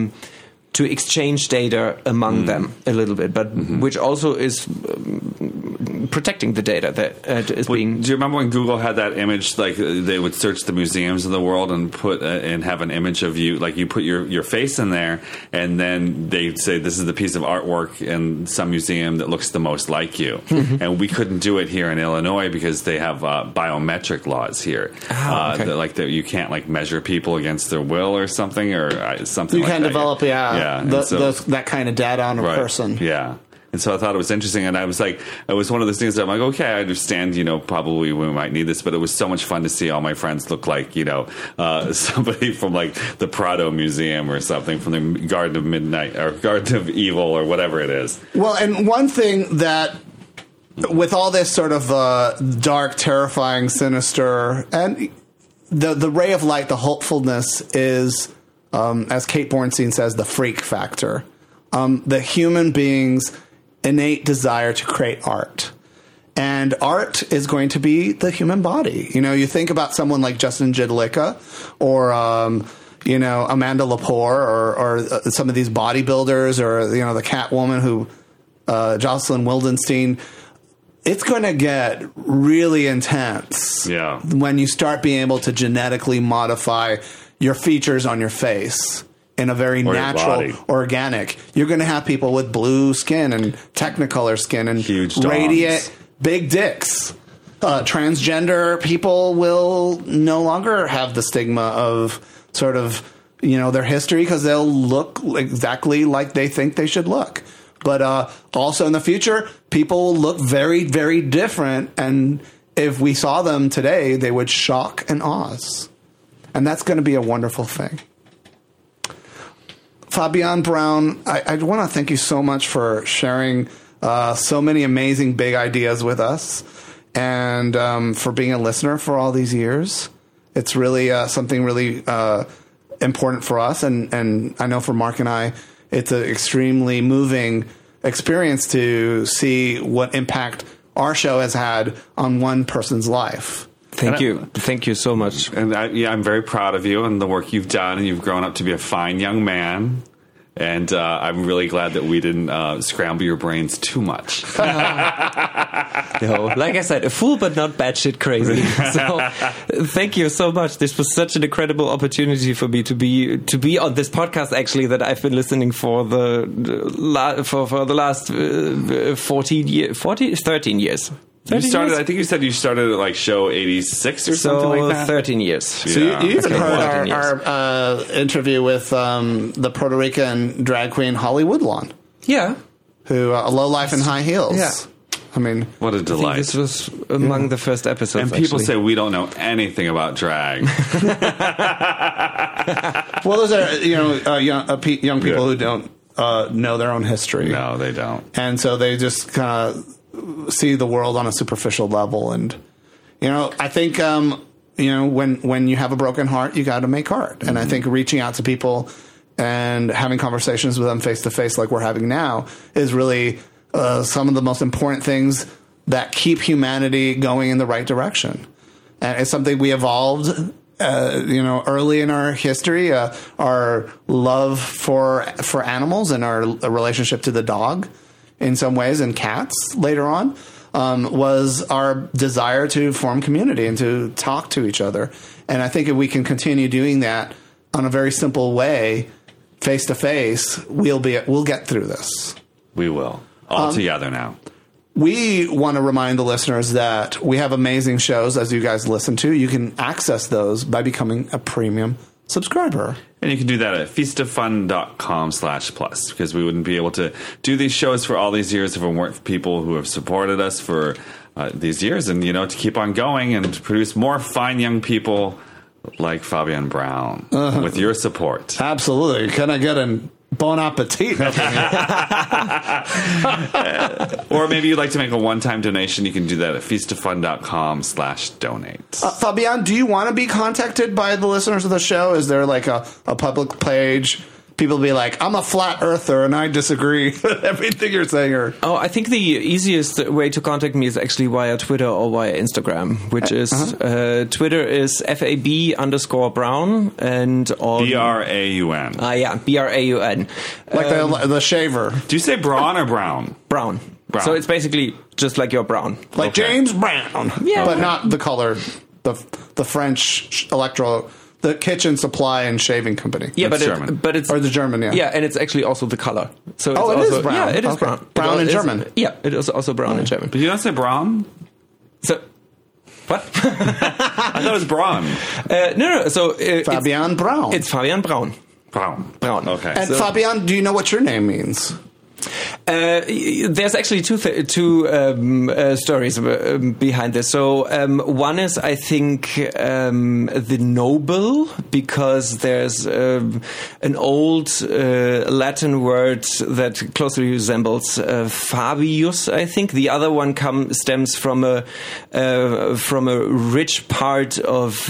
exchange data among them a little bit, but which also is protecting the data that is being. Do you remember when Google had that image? Like they would search the museums of the world and put and have an image of you. Like you put your face in there, and then they'd say this is the piece of artwork in some museum that looks the most like you. And we couldn't do it here in Illinois because they have biometric laws here. That you can't like measure people against their will or something something. You like can't that. develop that kind of data on a person. Yeah. And so I thought it was interesting, and I was like, it was one of those things that I'm like, okay, I understand, probably we might need this, but it was so much fun to see all my friends look like, somebody from like the Prado Museum or something, from the Garden of Midnight or Garden of Evil or whatever it is. Well, and one thing that, with all this sort of dark, terrifying, sinister, and the ray of light, the hopefulness is, as Kate Bornstein says, the freak factor. The human being's innate desire to create art. And art is going to be the human body. You think about someone like Justin Jedlicka or, Amanda Lepore or some of these bodybuilders or, the Catwoman Jocelyn Wildenstein. It's going to get really intense when you start being able to genetically modify your features on your face in a very natural, organic. You're going to have people with blue skin and Technicolor skin and huge radiant big dicks. Transgender people will no longer have the stigma of sort of, their history because they'll look exactly like they think they should look. But also in the future, people will look very, very different. And if we saw them today, they would shock and awe us. And that's going to be a wonderful thing. Fabienne Brown, I want to thank you so much for sharing so many amazing big ideas with us and for being a listener for all these years. It's really something really important for us. And I know for Mark and I, it's an extremely moving experience to see what impact our show has had on one person's life. Thank you. Thank you so much. And I'm very proud of you and the work you've done. And you've grown up to be a fine young man. And I'm really glad that we didn't scramble your brains too much. No, like I said, a fool but not batshit crazy. So thank you so much. This was such an incredible opportunity for me to be on this podcast, actually, that I've been listening for the last 13 years. You started. I think you said you started at like show 86 or something like that. 13 years. So you even heard our interview with the Puerto Rican drag queen Holly Woodlawn. Yeah, who low life in high heels. Yeah. I mean, what a delight! This was among the first episodes. And people actually say we don't know anything about drag. Well, those are young people who don't know their own history. No, they don't, and so they just kind of see the world on a superficial level. And I think when you have a broken heart, you got to make art. And I think reaching out to people and having conversations with them face to face, like we're having now, is really some of the most important things that keep humanity going in the right direction. And it's something we evolved early in our history, our love for animals and our relationship to the dog in some ways, and cats later on, was our desire to form community and to talk to each other. And I think if we can continue doing that on a very simple way, face to face, we'll get through this. We will. All together now. We want to remind the listeners that we have amazing shows, as you guys listen to. You can access those by becoming a premium subscriber. And you can do that at feastoffun.com/plus, because we wouldn't be able to do these shows for all these years if it weren't for people who have supported us for these years, and, to keep on going and to produce more fine young people like Fabian Brown with your support. Absolutely. Can I get a bon appetit? Or maybe you'd like to make a one-time donation. You can do that at feastoffun.com/donate. Fabian, do you want to be contacted by the listeners of the show? Is there like a public page? People be like, I'm a flat earther and I disagree with everything you're saying. I think the easiest way to contact me is actually via Twitter or via Instagram, which is Twitter is FAB_Brown and on BRAUN. BRAUN. Like the shaver. Do you say Braun or Brown? Brown. So it's basically just like your Brown. Like James Brown. Yeah. But not the color, the French the kitchen supply and shaving company. Yeah, That's but German. it's Or the German, yeah. Yeah, and it's actually also the color. So it's it also, is brown. Yeah, it is Okay. brown. Brown in German. Yeah, it is also brown in German. But you don't say Braun? So what? I thought it was Braun. No. So Fabian Brown. It's Fabian Brown. Braun. Okay. And Fabian, do you know what your name means? There's actually two stories behind this. So one is, I think, the noble, because there's an old Latin word that closely resembles Fabius, I think. The other one stems from a rich part of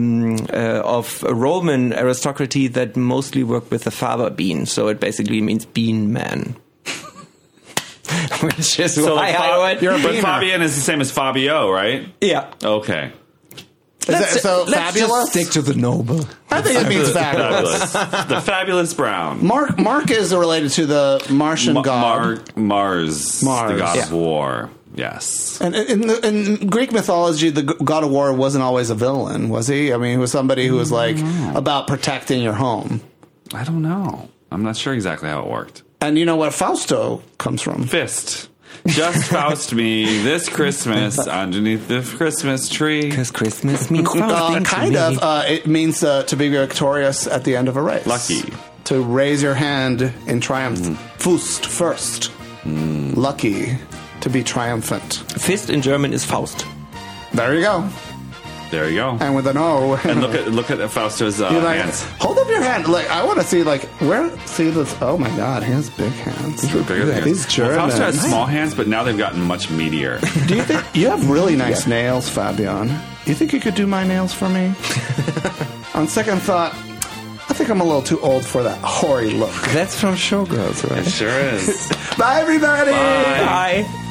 Roman aristocracy that mostly worked with the fava bean. So it basically means bean man. Which is why I would. But Fabian is the same as Fabio, right? Yeah. Okay. Let's fabulous? Just stick to the noble. I think it means fabulous. The fabulous Brown. Mark is related to the Martian god. Mars, the god of Yeah. war. Yes. And in Greek mythology, the god of war wasn't always a villain, was he? I mean, he was somebody who was like about protecting your home. I don't know. I'm not sure exactly how it worked. And you know what Fausto comes from? Fist. Just Faust me this Christmas underneath the Christmas tree. Because Christmas means something to Kind me. of. It means to be victorious at the end of a race. Lucky. To raise your hand in triumph. Fust, first. Lucky. To be triumphant. Fist in German is Faust. There you go. There you go. And with an O. And look at Fausto's You're like, hands. hold up your hand. Like, I want to see, see this. Oh my God, he has big hands. Bigger than yours. He's German. Well, Fausto has small hands, but now they've gotten much meatier. Do you think you have really nice nails, Fabian? You think you could do my nails for me? On second thought, I think I'm a little too old for that hoary look. That's from Showgirls, right? It sure is. Bye, everybody. Bye.